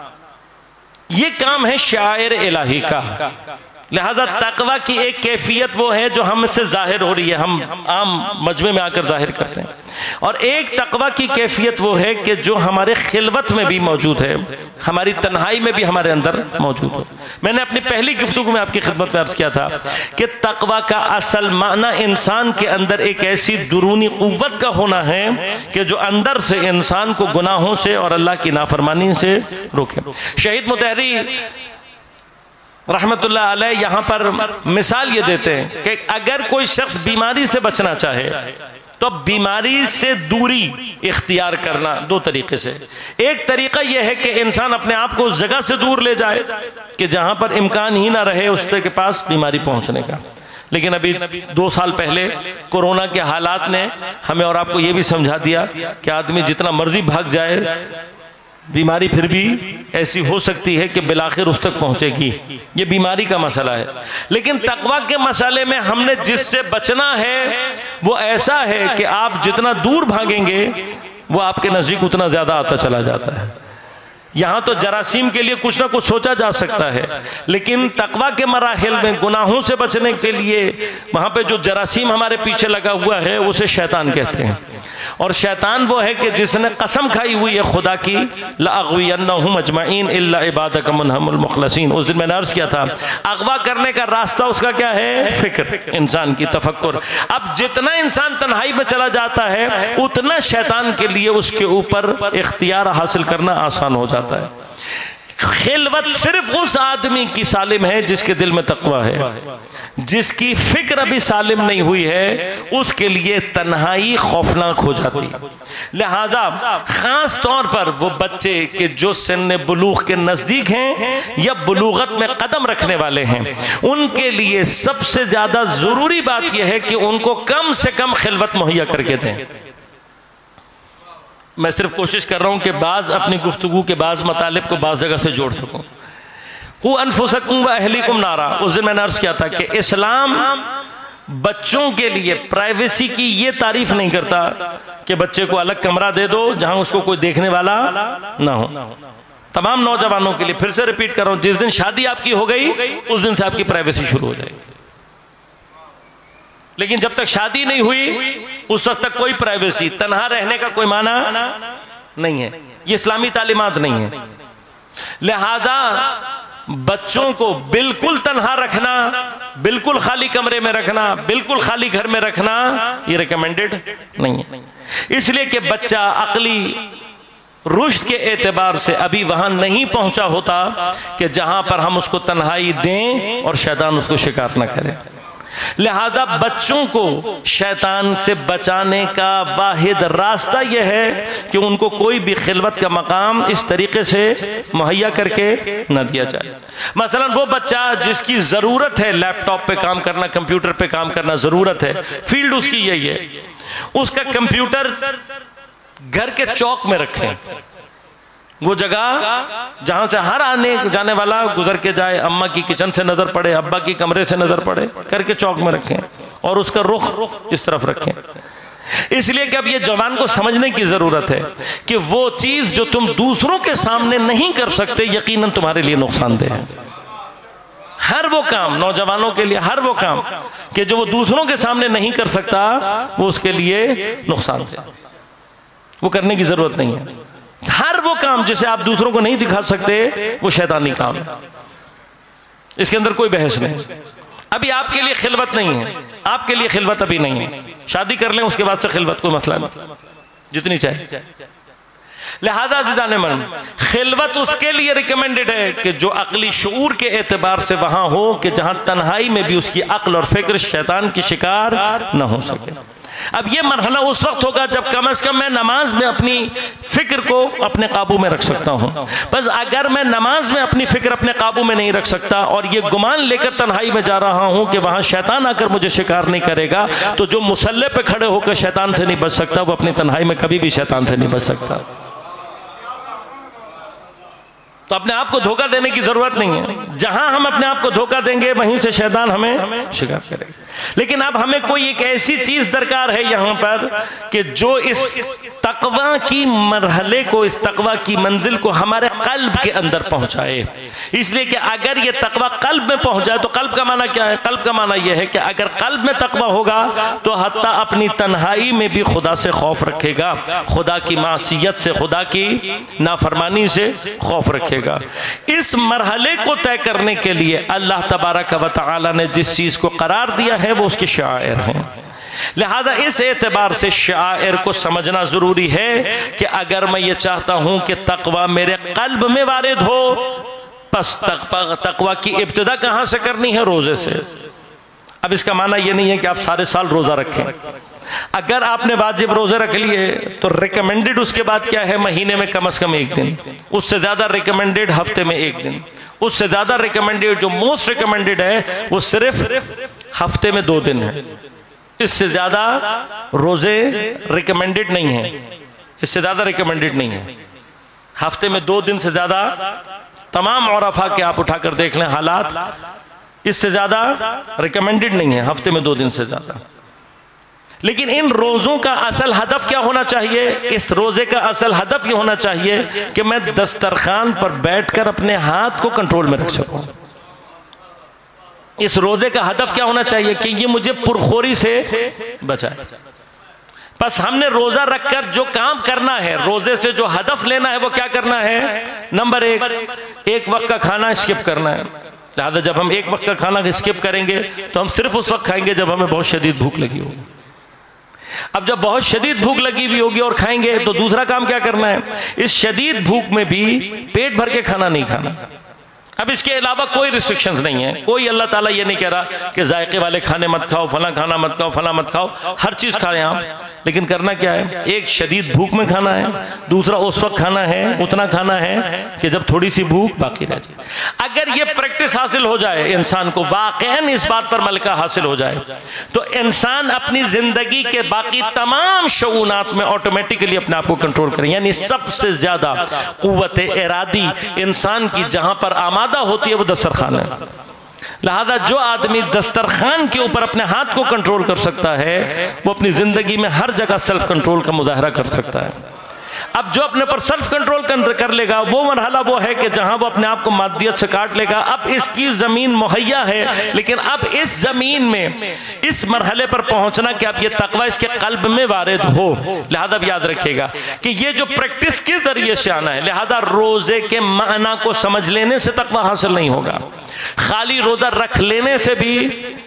[SPEAKER 2] ये काम है शायर इलाही का। लिहाजा तक़वा की एक कैफियत वो है जो हमसे जाहिर हो रही है, हम आम मजमे में आकर जाहिर करते हैं, और एक तक़वा की कैफियत वो है कि जो हमारे खिलवत में भी मौजूद है, हमारी तन्हाई में भी हमारे अंदर मौजूद है। मैंने अपनी पहली गुफ्तगू में आपकी खिदमत में अर्ज़ किया था कि तक़वा का असल माना इंसान के अंदर एक ऐसी दुरूनी क़ुव्वत का होना है कि जो अंदर से इंसान को गुनाहों से और अल्लाह की नाफरमानी से रोके। शहीद मुतहरी रहमतुल्लाह अलैह यहाँ पर मिसाल ये देते हैं कि अगर कोई शख्स बीमारी से बचना चाहे तो बीमारी से दूरी इख्तियार करना दो तरीके से। एक तरीका यह है कि इंसान अपने आप को उस जगह से दूर ले जाए कि जहाँ पर इम्कान ही ना रहे उसके पास बीमारी पहुँचने का। लेकिन अभी 2 साल पहले कोरोना के हालात ने हमें और आपको ये भी समझा दिया कि आदमी जितना मर्जी भाग जाए बीमारी फिर भी ऐसी हो सकती है कि बिलाखिर उस तक पहुंचेगी। ये बीमारी का मसला है। लेकिन तकवा के मसले में हमने जिससे बचना है वो ऐसा है कि आप जितना दूर भागेंगे वो आपके नज़दीक उतना ज़्यादा आता चला जाता है। यहाँ तो जरासीम के लिए कुछ ना कुछ सोचा जा सकता है, लेकिन तकवा के मराहिल में गुनाहों से बचने के लिए वहाँ पे जो जरासीम हमारे पीछे लगा हुआ है उसे शैतान कहते हैं। और शैतान वो है कि जिसने कसम खाई हुई है खुदा की, लअग़वियन्नहुम अजमईन इल्ला इबादक मिनहुमुल मुख़लसीन। उस दिन मैंने अर्ज़ किया था अगवा करने का रास्ता उसका क्या है? फिक्र, इंसान की तफक्कुर। अब जितना इंसान तन्हाई में चला जाता है उतना शैतान के लिए उसके ऊपर इख्तियार हासिल करना आसान हो जाता है। खिलवत सिर्फ उस आदमी की सालिम है जिसके दिल में तकवा है। जिसकी फिक्र अभी सालिम नहीं हुई है उसके लिए तन्हाई खौफनाक हो जाती है। लिहाजा खास तौर पर वो बच्चे के जो सिन्ने बुलूग के नजदीक हैं या बुलूगत में कदम रखने वाले हैं, उनके लिए सबसे ज्यादा जरूरी बात यह है कि उनको कम से कम खिलवत मुहैया करके दें। मैं सिर्फ कोशिश कर रहा हूं कि बाज अपनी गुफ्तगू के बाज मतालिब को बाज जगह से जोड़ सकूं। कु अनफुसकुम व अहलिकुम नारा। उस दिन मैंने अर्ज़ किया था कि इस्लाम बच्चों के लिए प्राइवेसी की ये तारीफ नहीं करता कि बच्चे को अलग कमरा दे दो जहां उसको कोई देखने वाला ना हो। तमाम नौजवानों के लिए फिर से रिपीट कर रहा हूं, जिस दिन शादी आपकी हो गई उस दिन से आपकी प्राइवेसी शुरू हो जाएगी। लेकिन जब तक शादी नहीं हुई उस वक्त तक कोई प्राइवेसी, तन्हा रहने का कोई माना नहीं है। ये इस्लामी तालीमात नहीं है। लिहाजा बच्चों को बिल्कुल तन्हा रखना, बिल्कुल खाली कमरे में रखना, बिल्कुल खाली घर में रखना ये रिकमेंडेड नहीं है। इसलिए कि बच्चा अक्ली रुश्द के एतबार से अभी वहां नहीं पहुंचा होता कि जहां पर हम उसको तन्हाई दें और शैतान उसको शिकार न करे। लिहाजा बच्चों को शैतान से बचाने का वाहिद रास्ता यह है कि उनको कोई भी खिलवत का मकाम इस तरीके से मुहैया करके न दिया जाए। मसलन वो बच्चा जिसकी ज़रूरत है लैपटॉप पे काम करना, कंप्यूटर पे काम करना ज़रूरत है, फील्ड उसकी यही है, उसका कंप्यूटर घर के चौक में रखें। वो जगह जहां से हर आने जाने वाला गुजर के जाए, अम्मा की किचन से नजर पड़े, अब्बा की कमरे से नजर पड़े, करके चौक में रखें और उसका रुख इस तरफ रखें। इसलिए कि अब ये जवान को समझने की जरूरत है कि वो चीज जो तुम दूसरों के सामने नहीं कर सकते यकीनन तुम्हारे लिए नुकसानदेह है। हर वो काम नौजवानों के लिए, हर वो काम कि जो वो दूसरों के सामने नहीं कर सकता, वो उसके लिए नुकसान है, वो करने की जरूरत नहीं है। हर वो काम जिसे आप दूसरों को नहीं दिखा सकते, वो शैतानी काम है, इसके अंदर कोई बहस नहीं। अभी आपके लिए खिलवत नहीं है, आपके लिए खिलवत अभी नहीं है, शादी कर लें उसके बाद से खिलवत कोई मसला नहीं, जितनी चाहे। लिहाजा ज़िदाने मन खिलवत उसके लिए रिकमेंडेड है कि जो अक्ली शऊर के एतबार से वहां हो कि जहां तन्हाई में भी उसकी अक्ल और फिक्र शैतान की शिकार न हो सके। अब ये मरहला उस वक्त होगा जब कम से कम मैं नमाज में अपनी फिक्र को अपने काबू में रख सकता हूँ। बस अगर मैं नमाज में अपनी फिक्र अपने काबू में नहीं रख सकता और ये गुमान लेकर तन्हाई में जा रहा हूँ कि वहाँ शैतान आकर मुझे शिकार नहीं करेगा, तो जो मुसल्ले पे खड़े होकर शैतान से नहीं बच सकता, वो अपनी तन्हाई में कभी भी शैतान से नहीं बच सकता। तो अपने आप को धोखा देने की जरूरत नहीं है। जहां हम अपने आप को धोखा देंगे वहीं से शैतान हमें शिकार करेगा। लेकिन अब हमें कोई एक ऐसी चीज दरकार है यहां पर कि जो इस तकवा की मरहले को, इस तकवा की मंजिल को हमारे कल्ब के अंदर पहुंचाए। इसलिए कि अगर ये तकवा कल्ब में पहुंच जाए, तो कल्ब का माना क्या है? कल्ब का माना यह है कि अगर कल्ब में तकवा होगा तो हत्ता अपनी तन्हाई में भी खुदा से खौफ रखेगा, खुदा की मासियत से, खुदा की नाफरमानी से खौफ रखेगा। इस मरहले को तय करने के लिए अल्लाह तबारक व तआला ने जिस चीज को करार दिया है वो उसके शायर हैं। लिहाजा इस एतबार से शायर को समझना जरूरी है कि अगर मैं ये चाहता हूं कि तकवा मेरे कल्ब में वारिद हो, बस तकवा की इब्तिदा कहां से करनी है? रोजे से। अब इसका माना यह नहीं है कि आप सारे साल रोजा रखें। अगर आपने वाजिब रोजे रख लिए तो रिकमेंडेड उसके बाद क्या है? महीने में कम से कम एक दिन, उससे ज्यादा रिकमेंडेड हफ्ते में एक दिन, उससे ज्यादा रिकमेंडेड, जो मोस्ट रिकमेंडेड है वो सिर्फ हफ्ते में 2 दिन है। इससे ज्यादा रोजे रिकमेंडेड नहीं है, इससे ज्यादा रिकमेंडेड नहीं है। हफ्ते में 2 दिन से ज्यादा तमाम औरफा के आप उठाकर देख लें हालात, इससे ज्यादा रिकमेंडेड नहीं है, हफ्ते में 2 दिन से ज्यादा। लेकिन इन रोज़ों का असल हदफ क्या होना चाहिए? इस रोज़े का असल हदफ ये होना चाहिए कि मैं दस्तरखान पर बैठकर अपने हाथ को कंट्रोल में रख सकूं। इस रोज़े का हदफ क्या होना चाहिए? कि ये मुझे पुरखोरी से बचाए। बस हमने रोज़ा रखकर जो काम करना है, रोज़े से जो हदफ लेना है वो क्या करना है? नंबर 1, एक वक्त का खाना स्किप करना है। लिहाजा जब हम एक वक्त का खाना स्किप करेंगे तो हम सिर्फ उस वक्त खाएंगे जब हमें बहुत शदीद भूख लगी होगी। अब जब बहुत शदीद भूख लगी हुई होगी और खाएंगे तो दूसरा काम क्या करना है? इस शदीद भूख में भी पेट भर के खाना नहीं खाना। अब इसके अलावा कोई रिस्ट्रिक्शंस नहीं है। कोई अल्लाह ताला ये नहीं कह रहा कि जायके वाले खाने मत खाओ, फला खाना मत खाओ, फला मत खाओ, हर चीज़ खाएं आप। लेकिन करना क्या है? एक शदीद भूख में खाना है, दूसरा उस वक्त खाना है, उतना खाना है कि जब थोड़ी सी भूख बाकी रह जाए। अगर ये प्रैक्टिस हासिल हो जाए इंसान को, वाकईन इस बात पर मलका हासिल हो जाए, तो इंसान अपनी जिंदगी के बाकी तमाम शऊनात में ऑटोमेटिकली अपने आप को कंट्रोल करें। यानी सबसे ज्यादा कुव्वत इरादी इंसान की जहां पर आमादा होती है वो दस्तरखान है। लिहाजा जो आदमी दस्तरखान के ऊपर अपने हाथ को कंट्रोल कर सकता है वो अपनी जिंदगी में हर जगह सेल्फ कंट्रोल का मुजाहरा कर सकता है। अब जो अपने पर सेल्फ कंट्रोल कर लेगा वो मरहला वो है कि जहां वो अपने आप को मादियत से काट लेगा। अब इसकी जमीन मुहैया है, लेकिन अब इस जमीन में इस मरहले पर पहुंचना कि अब ये तकवा इसके कल्ब में वारिद हो। लिहाजा याद रखिएगा कि ये जो प्रैक्टिस के जरिए से आना है। लिहाजा रोजे के माना को समझ लेने से तकवा हासिल नहीं होगा, खाली रोजा रख लेने से भी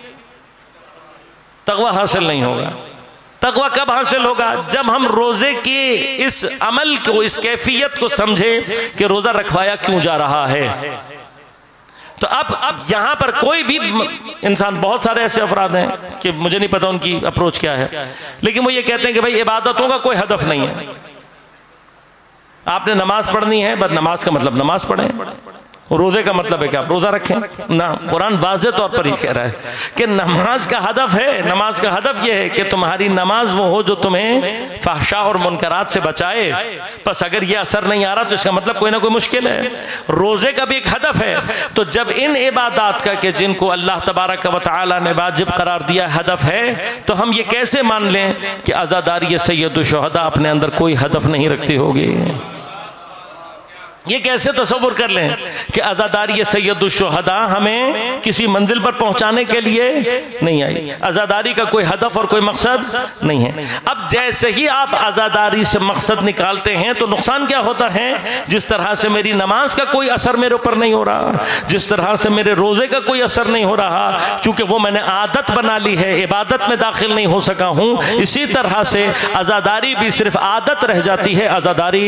[SPEAKER 2] तकवा हासिल नहीं होगा। तकवा कब हासिल होगा? जब हम रोजे के इस अमल को, इस कैफियत को समझें कि रोजा रखवाया क्यों जा रहा है। तो अब यहां पर कोई भी इंसान, बहुत सारे ऐसे अफराद हैं कि मुझे नहीं पता उनकी अप्रोच क्या है, लेकिन वो ये कहते हैं कि भाई इबादतों का कोई हदफ नहीं है, आपने नमाज पढ़नी है, बस नमाज का मतलब नमाज पढ़ें, रोजे का मतलब है कि आप रोजा रखें ना। कुरान वाज़ेह तौर पर ही कह रहा है कि नमाज का हदफ है, नमाज का हदफ यह है कि तुम्हारी नमाज वो हो जो तुम्हें फहशा और मुनकरात से बचाए। बस अगर ये असर नहीं आ रहा तो इसका मतलब कोई ना कोई मुश्किल है। रोजे का भी एक हदफ है। तो जब इन इबादत का कि जिनको अल्लाह तबारक व तआला ने वाजिब करार दिया हदफ है, तो हम ये कैसे मान लें कि आज़ादारी सय्यदुश शुहदा अपने अंदर कोई हदफ नहीं रखती होगी? ये कैसे तसव्वुर कर लें कि आज़ादारी सैयदुश्शुहदा हमें किसी मंजिल पर पहुंचाने के लिए नहीं आई। आज़ादारी का कोई हदफ और कोई मकसद नहीं है। अब जैसे ही आप आज़ादारी से मकसद निकालते हैं तो नुकसान क्या होता है? जिस तरह से मेरी नमाज का कोई असर मेरे ऊपर नहीं हो रहा, जिस तरह से मेरे रोज़े का कोई असर नहीं हो रहा, चूंकि वो मैंने आदत बना ली है, इबादत में दाखिल नहीं हो सका हूँ, इसी तरह से आज़ादारी भी सिर्फ आदत रह जाती है, आज़ादारी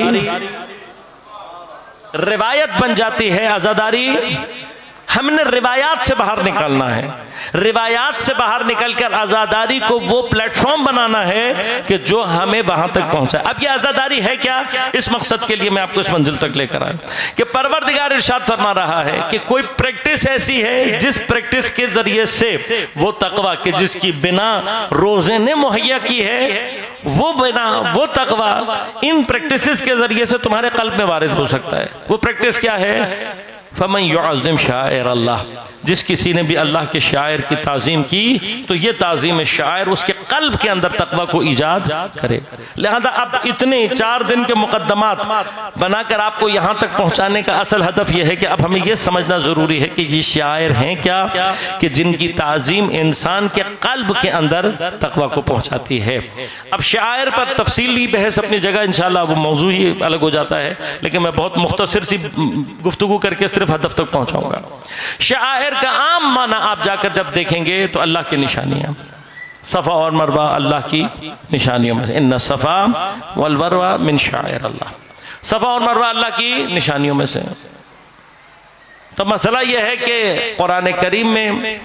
[SPEAKER 2] रिवायत बन जाती है। आज़ादारी हमने रिवायात से बाहर निकलना है, रिवायात से बाहर निकलकर आज़ादारी को वो प्लेटफॉर्म बनाना है कि जो हमें वहां तक पहुंचाए। अब ये आज़ादारी है क्या? इस मकसद के लिए मैं आपको इस मंजिल तक लेकर आया कि परवरदिगार इरशाद फरमा रहा है कि कोई प्रैक्टिस ऐसी है जिस प्रैक्टिस के जरिए से वो तकवा कि जिसकी बिना रोजे ने मुहैया की है, वो तकवा इन प्रैक्टिसेस के जरिए से तुम्हारे कल्ब में वारिद हो सकता है। वो प्रैक्टिस क्या है? फमन युअज़्ज़िम शाइर अल्लाह, जिस किसी ने भी अल्लाह के शायर की ताज़ीम की तो ये ताज़ीम शायर उसके कल्ब के अंदर तकवा को ईजाद करे। लिहाजा अब इतने 4 दिन के मुकद्दमात बनाकर आपको यहाँ तक पहुँचाने का असल हदफ यह है कि अब हमें यह समझना ज़रूरी है कि ये शायर हैं क्या कि जिनकी ताज़ीम इंसान के कल्ब के अंदर तकवा को पहुँचाती है। अब शायर पर तफसीली बहस अपनी जगह, इंशाअल्लाह वो मौजू ही अलग हो जाता है, लेकिन मैं बहुत मुख्तसर सी गुफ्तगू करके सिर्फ हदफ तक पहुँचाऊँगा। शायर का आम माना आप जाकर जब देखेंगे तो अल्लाह की निशानियाँ, सफ़ा और मरवा अल्लाह की निशानियों में से, इन्ना सफ़ा वल मरवा मिन शाइर अल्लाह, सफ़ा और मरवा अल्लाह की निशानियों में से। तो मसला यह है कि कुरान करीम में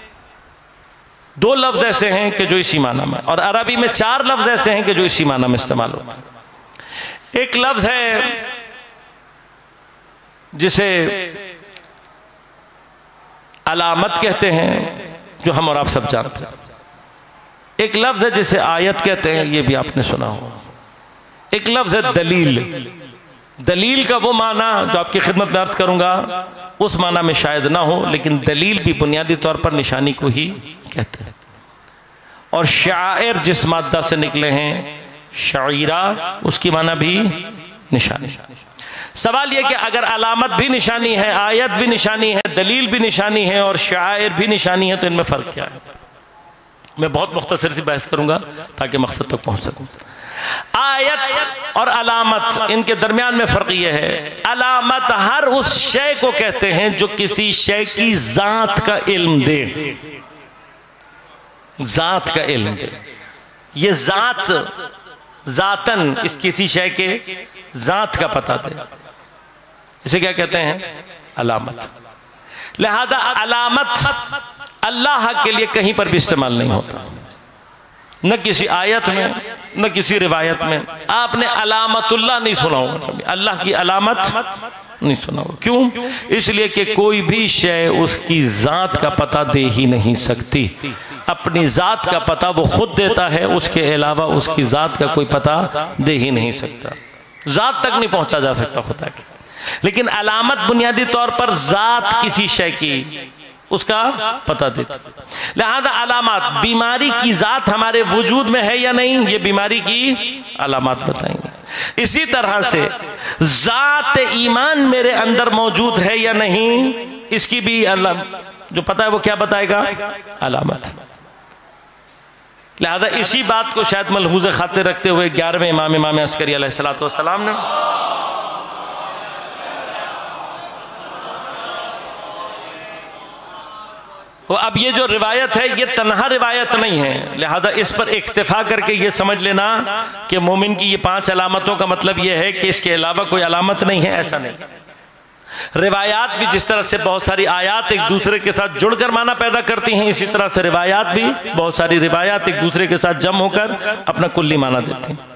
[SPEAKER 2] 2 लफ्ज़ ऐसे हैं कि जो इसी माना में, और अरबी में 4 लफ्ज़ ऐसे हैं कि जो इसी माना में इस्तेमाल होता है। एक लफ्ज़ है जिसे अलामत कहते हैं, जो हम और आप सब जानते हैं। एक लफ्ज़ है जिसे आयत कहते हैं, ये भी आपने सुना हो। एक लफ्ज़ है दलील। दलील का वो माना जो आपकी खिदमत में अर्ज करूंगा उस माना में शायद ना हो, लेकिन दलील भी बुनियादी तौर पर निशानी को ही कहते हैं। और शायर जिस मादा से निकले हैं, शायरा, उसकी माना भी निशानी। सवाल यह कि अगर अलामत भी निशानी है, आयत भी निशानी है, दलील भी निशानी है और शायर भी निशानी है, तो इनमें फ़र्क क्या है? मैं बहुत मुख्तसर सी बहस करूंगा ताकि मकसद तक पहुंच सकूं। आयत और अलामत, इनके दरमियान में फ़र्क यह है, अलामत हर उस शय को कहते हैं जो किसी शय की ज़ात का इल्म दे, ज़ात का इल्म दे। ये ज़ात, ज़ातन इस किसी शय के ज़ात का पता दे, इसे क्या कहते हैं? अलामत। लिहाजा अलामत अल्लाह के लिए कहीं पर भी इस्तेमाल नहीं होता, न किसी आयत में न किसी रिवायत में। आपने अलामतुल्लाह नहीं सुना होगा कभी, अल्लाह की अलामत नहीं सुना होगा। क्यों? इसलिए कि कोई भी शय उसकी ज़ात का पता दे ही नहीं सकती। अपनी ज़ात का पता वो खुद देता है, उसके अलावा उसकी ज़ात का कोई पता दे ही नहीं सकता। ज़ात तक नहीं पहुंचा जा सकता खुदा की। लेकिन अलामत बुनियादी तौर पर ज़ात किसी शय की उसका पता देती। लिहाजा अलामत, बीमारी की ज़ात हमारे वजूद में है या नहीं, ये बीमारी की अलामत बताएंगे। इसी तरह से ज़ात ईमान मेरे अंदर मौजूद है या नहीं, इसकी भी जो पता है वो क्या बताएगा? अलामत। लिहाजा इसी बात को शायद मलहूज़ खातिर रखते हुए 11वें इमाम अस्करी अलैहिस्सलातु वस्सलाम ने तो अब ये जो रिवायत है ये तन्हा रिवायत नहीं है, लिहाजा इस पर इक्तिफा करके ये समझ लेना कि मोमिन की ये 5 अलामतों का मतलब ये है कि इसके अलावा कोई अलामत नहीं है, ऐसा नहीं। रिवायात भी जिस तरह से बहुत सारी आयात एक दूसरे के साथ जुड़कर माना पैदा करती हैं, इसी तरह से रिवायात भी बहुत सारी रिवायात एक दूसरे के साथ जम होकर अपना कुल्ली माना देती हैं।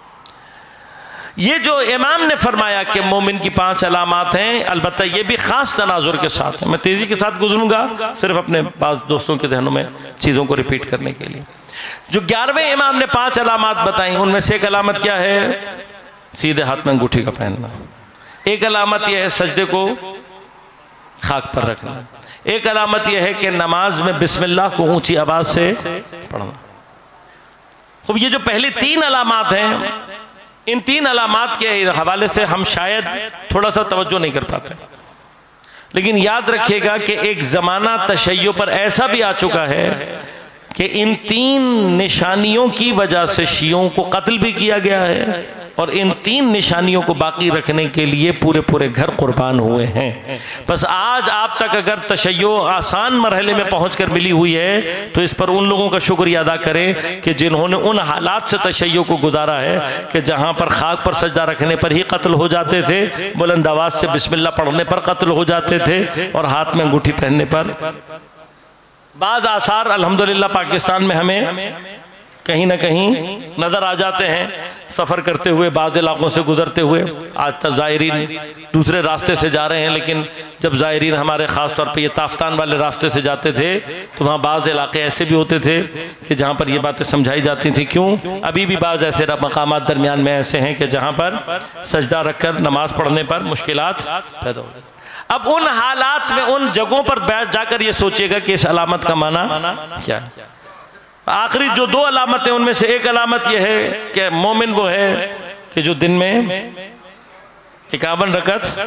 [SPEAKER 2] ये जो इमाम ने फरमाया कि मोमिन की 5 अलामात हैं, अलबत्ता ये भी ख़ास तनाजुर के साथ है। मैं तेज़ी के साथ गुजरूंगा सिर्फ अपने पास दोस्तों के जहनों में चीज़ों को रिपीट करने के लिए। जो 11वें इमाम ने 5 अलामात बताई, उनमें से एक अलामत क्या है? सीधे हाथ में अंगूठी का पहनना। एक अलामत यह है सजदे को खाक पर रखना। एक अलामत यह है कि नमाज में बिस्मिल्लाह को ऊंची आवाज़ से पढ़ना। तो ये जो पहले 3 अलामात हैं इन 3 अलामात के हवाले से हम शायद थोड़ा सा तवज्जो नहीं कर पाते, लेकिन याद रखिएगा कि एक ज़माना तशय्यो पर ऐसा भी आ चुका है कि इन 3 निशानियों की वजह से शियों को कत्ल भी किया गया है और इन 3 निशानियों को बाकी रखने के लिए पूरे पूरे घर कुर्बान हुए हैं। बस आज आप तक अगर तशय्यो आसान मरहले में पहुंचकर मिली हुई है तो इस पर उन लोगों का शुक्रिया अदा करें कि जिन्होंने उन हालात से तशय्यो को गुजारा है कि जहां पर खाक पर सजदा रखने पर ही कत्ल हो जाते थे, बुलंद आवाज से बिस्मिल्लाह पढ़ने पर कत्ल हो जाते थे और हाथ में अंगूठी पहनने पर। बाज़ आसार अल्हम्दुलिल्लाह पाकिस्तान में हमें कहीं ना कहीं नज़र आ जाते हैं, सफ़र करते हुए, बाज़ इलाकों से गुजरते हुए। आज तक ज़ायरीन दूसरे रास्ते से जा रहे हैं, लेकिन जब ज़ायरीन हमारे ख़ास तौर पे ये ताफ्तान वाले रास्ते से जाते थे तो वहाँ बाज़ इलाके ऐसे भी होते थे कि जहाँ पर ये बातें समझाई जाती थी। क्यों? अभी भी बाज़ ऐसे मकामात दरमियान में ऐसे हैं कि जहाँ पर सजदा रख कर नमाज़ पढ़ने पर मुश्किलात पैदा हो। अब उन हालात में, उन जगहों पर बैठ जाकर ये सोचिएगा कि इस अलामत का माना क्या है। आखिरी जो 2 अलामत है उनमें से एक अलामत यह है कि मोमिन वो है कि जो दिन में 51 रकअत,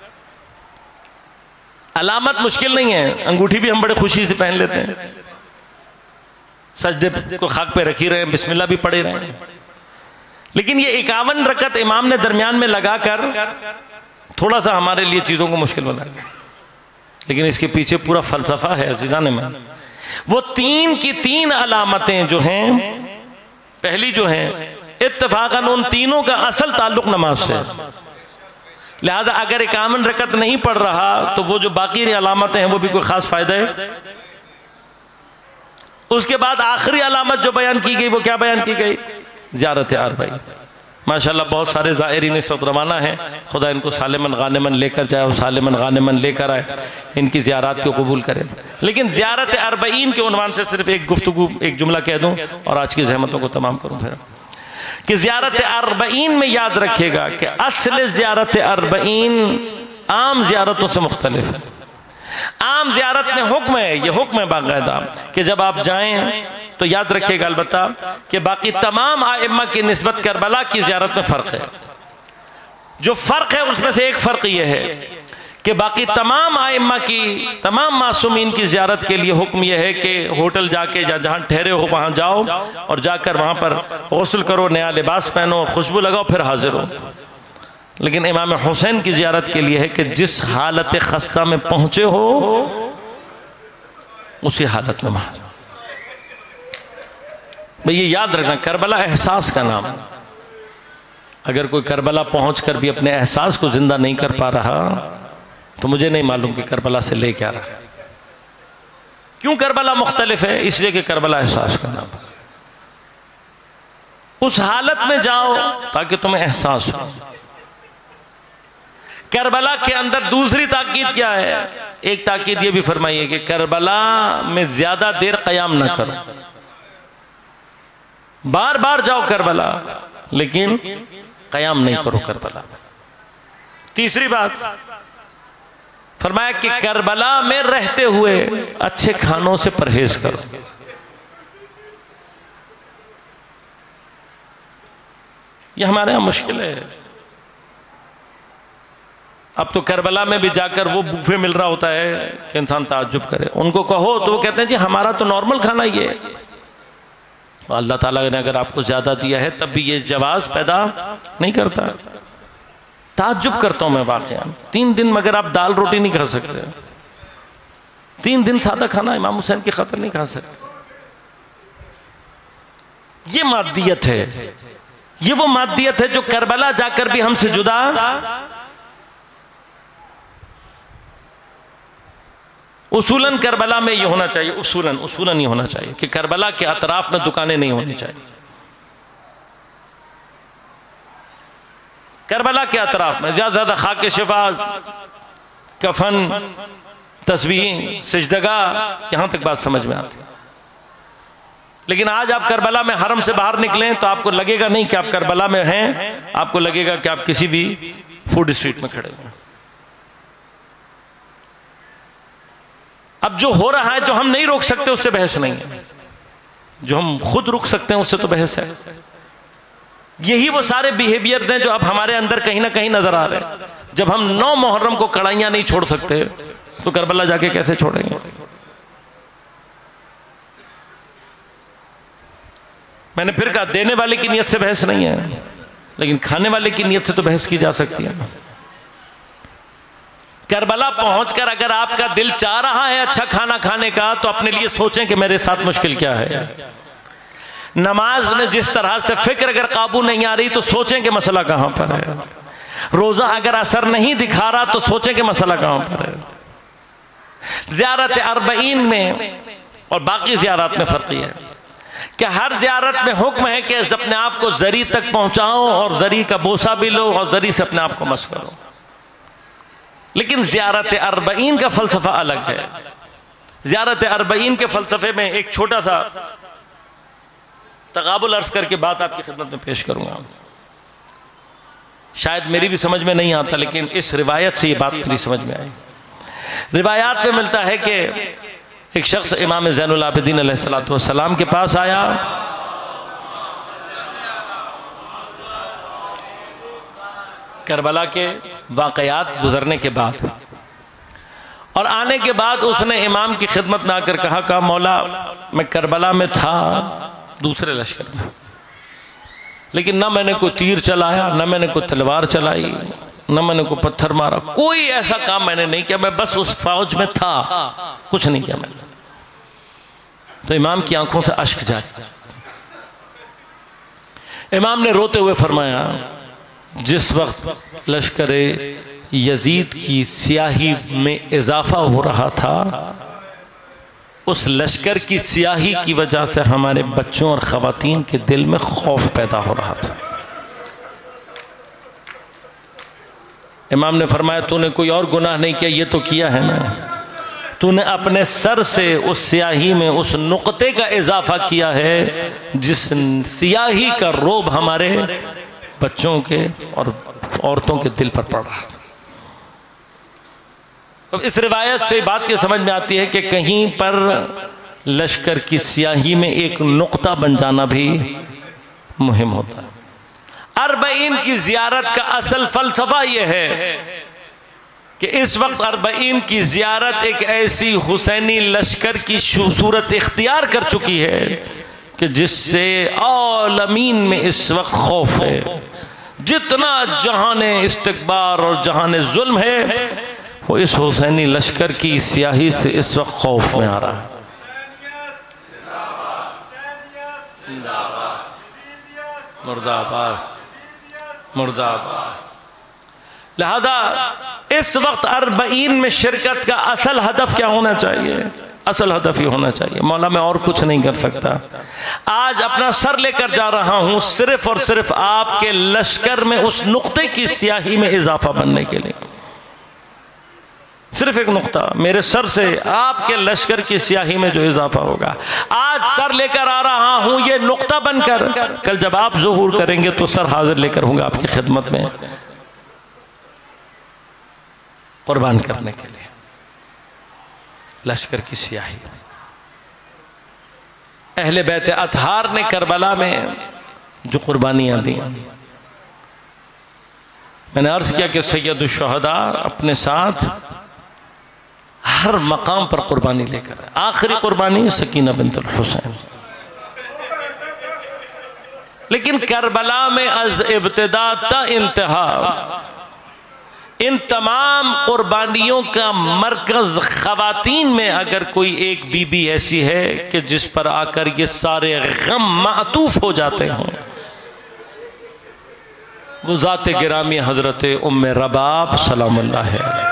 [SPEAKER 2] अलामत मुश्किल नहीं है, अंगूठी भी हम बड़े खुशी से पहन लेते हैं, सजदे को खाक पे रखी रहे, बिस्मिल्लाह भी पढ़े रहे, लेकिन ये 51 रकअत इमाम ने दरमियान में लगाकर थोड़ा सा हमारे लिए चीज़ों को मुश्किल बना दिया। लेकिन इसके पीछे पूरा फलसफा है अज़ीज़ान में। वो 3 की 3 अलामतें जो हैं, पहली जो हैं इत्तफाकन उन तीनों का असल ताल्लुक नमाज से है। लिहाजा अगर 51 रकअत नहीं पढ़ रहा तो वो जो बाकी अलामतें हैं वो भी कोई ख़ास फ़ायदा है। उसके बाद आखिरी अलामत जो बयान की गई वो क्या बयान की गई? ज़ियारत अरबाईन। माशाल्लाह बहुत सारे ज़ायरीन इस वक्त रवाना हैं, खुदा इनको सालिमन गानिमन लेकर जाए और सालिमन गानिमन लेकर आए, इनकी ज़ियारत को कबूल करें। लेकिन ज़ियारत अरबाईन के उन्वान से सिर्फ एक गुफ्तगू, एक जुमला कह दूं और आज की ज़हमतों को तमाम करूं फिर कि ज़ियारत अरबाईन में याद रखिएगा कि असल ज़ियारत अरबाईन आम ज़ियारतों से मुख्तलिफ है। आम ज़ियारत में हुक्म है, ये हुक्म है बाकायदा कि जब आप जाएं तो याद रखिएगा अलबत्ता कि बाकी तमाम आइम्मा की निस्बत करबला की ज़ियारत में फ़र्क है। जो फ़र्क है उसमें से एक फ़र्क यह है कि बाकी तमाम आइम्मा की, तमाम मासूमीन की ज़ियारत के लिए हुक्म यह है कि होटल जाके या जहाँ ठहरे हो वहाँ जाओ और जाकर वहाँ पर गुस्ल करो, नया लिबास पहनो, खुशबू लगाओ, फिर हाजिर हो। लेकिन इमाम हुसैन की ज़ियारत के लिए है कि जिस हालत खस्ता में पहुँचे हो उसी हालत में वहाँ। भाई ये याद रखना, करबला एहसास का नाम। अगर कोई करबला पहुंचकर भी अपने एहसास को जिंदा नहीं कर पा रहा तो मुझे नहीं मालूम कि करबला से ले क्या रहा। क्यों करबला मुख्तलिफ है? इसलिए कि करबला एहसास का नाम। उस हालत में जाओ ताकि तुम्हें एहसास हो। करबला के अंदर दूसरी ताकीद क्या है? एक ताकीद ये भी फरमाइए कि करबला में ज्यादा देर कयाम ना करो। बार बार जाओ करबला लेकिन कयाम नहीं करो करबला। तीसरी बात फरमाया कि करबला में रहते हुए अच्छे खानों से परहेज करो। यह हमारे यहां मुश्किल है। अब तो करबला में भी जाकर वो बुफे मिल रहा होता है कि इंसान ताज्जुब करे। उनको कहो तो वो कहते हैं जी हमारा तो नॉर्मल खाना ये है। तो अल्लाह ताला ने अगर आपको ज्यादा दिया है तब भी ये जवाज पैदा नहीं करता। ताज्जुब करता हूं मैं वाकया। 3 दिन मगर आप दाल रोटी नहीं खा सकते। 3 दिन सादा खाना इमाम हुसैन की खातिर नहीं खा सकते। ये मादियत है। ये वो मादियत है जो करबला जाकर भी हमसे जुदा उसूलन करबला में ये होना चाहिए। उसूलन ये होना चाहिए कि करबला के अतराफ में दुकानें नहीं होनी चाहिए। करबला के अतराफ में ज्यादा ज्यादा खाक शिफा, कफन, तस्बीह, सिजदगा, यहां तक बात समझ में आती। लेकिन आज आप करबला में हरम से बाहर निकलें तो आपको लगेगा नहीं कि आप करबला में हैं, आपको लगेगा कि आप किसी भी फूड स्ट्रीट में खड़े हैं। अब जो हो रहा है, जो हम नहीं रोक सकते उससे बहस नहीं है। जो हम खुद रुक सकते हैं उससे तो बहस है। यही वो सारे बिहेवियर्स हैं जो अब हमारे अंदर कहीं ना कहीं नजर आ रहे हैं। जब हम 9 मुहर्रम को कड़ाइयां नहीं छोड़ सकते तो करबला जाके कैसे छोड़ेंगे? मैंने फिर कहा, देने वाले की नीयत से बहस नहीं है, लेकिन खाने वाले की नीयत से तो बहस की जा सकती है। करबला पहुंचकर अगर आपका दिल चाह रहा है अच्छा खाना खाने का, तो अपने लिए सोचें कि मेरे साथ मुश्किल क्या है। नमाज में जिस तरह से फिक्र अगर काबू नहीं आ रही तो सोचें कि मसला कहां पर है। रोजा अगर असर नहीं दिखा रहा तो सोचें कि मसला कहां पर है। ज़ियारत अर्बईन में और बाकी ज़ियारत में फर्क है कि हर ज़ियारत में हुक्म है कि अपने आप को जरी तक पहुंचाओ और जरी का बोसा भी लो और जरी से अपने आप को मस करो। लेकिन ज़ियारत अर्बईन का फलसफा अलग है। ज़ियारत अर्बईन के फलसफे में एक छोटा सा तकाबुल अर्ज करके बात आपकी खिदमत में पेश करूंगा। शायद मेरी भी समझ में नहीं आता, लेकिन इस रिवायत से ये बात मेरी समझ में आई। रिवायात में मिलता है कि एक शख्स इमाम ज़ैनुल आबिदीन अलैहिस्सलातु वस्सलाम के पास आया। करबला के वाक़यात गुजरने के बाद और आने के बाद उसने इमाम की खिदमत में आकर कहा मौला, मैं करबला में था दूसरे लश्कर में, लेकिन ना मैंने कोई तीर चलाया, ना मैंने कोई तलवार चलाई, ना मैंने कोई पत्थर मारा, कोई ऐसा काम मैंने नहीं किया। मैं बस उस फौज में था, कुछ नहीं किया मैंने। तो इमाम की आंखों से अश्क जाए। इमाम ने रोते हुए फरमाया, जिस वक्त लश्कर यजीद की स्याही में इजाफा हो रहा था, उस लश्कर की स्याही की वजह से हमारे बच्चों और खवातीन के दिल में खौफ पैदा हो रहा था। इमाम ने फरमाया, तूने कोई और गुनाह नहीं किया, ये तो किया है ना, तूने अपने सर से उस स्याही में उस नुक्ते का इजाफा किया है जिस स्याही का रोब हमारे बच्चों के और औरतों के दिल पर पड़ रहा था। तो इस रिवायत से बात ये समझ में आती है कि कहीं पर लश्कर की स्याही में एक नुक्ता बन जाना भी मुहिम होता है। अर्बईन की ज़ियारत का असल फलसफा यह है कि इस वक्त अर्बईन की ज़ियारत एक ऐसी हुसैनी लश्कर की सूरत इख्तियार कर चुकी है कि जिससे आलमीन में इस वक्त खौफ है। जितना जहाने इस्तिकबार और जहाने जुल्म है, वो इस हुसैनी लश्कर की स्याही से इस वक्त खौफ में आ रहा है। मुर्दाबाद मुर्दाबाद। लिहाजा इस वक्त अर्बईन में शिरकत का असल हदफ क्या होना चाहिए? असल हदफ ये होना चाहिए, मौला मैं और कुछ नहीं कर सकता, आज अपना सर लेकर जा रहा हूं सिर्फ और सिर्फ आपके लश्कर में उस नुक्ते की स्याही में इजाफा बनने के लिए। सिर्फ एक नुक्ता, मेरे सर से आपके लश्कर की स्याही में जो इजाफा होगा, आज सर लेकर आ रहा हूं ये नुक्ता बनकर, कल जब आप ज़ुहूर करेंगे तो सर हाजिर लेकर होंगे आपकी खिदमत में कुर्बान करने के लिए। लश्कर की स्याही। अहले बैत अतहार ने करबला में जो कुर्बानियां दी, मैंने अर्ज किया कि सैयद शुहदा अपने साथ हर मकाम पर कुर्बानी लेकर, आखिरी कुर्बानी सकीना बिन्तुल हुसैन। लेकिन करबला में अज इब्तिदा ता इंतहा इन तमाम कुर्बानियों का मरकज खवातीन में अगर कोई एक बीबी ऐसी है कि जिस पर आकर ये सारे गम मातूफ हो जाते हों, वो ज़ाते गिरामी हजरत उम्मे रबाब सलामुल्लाह अलैहा।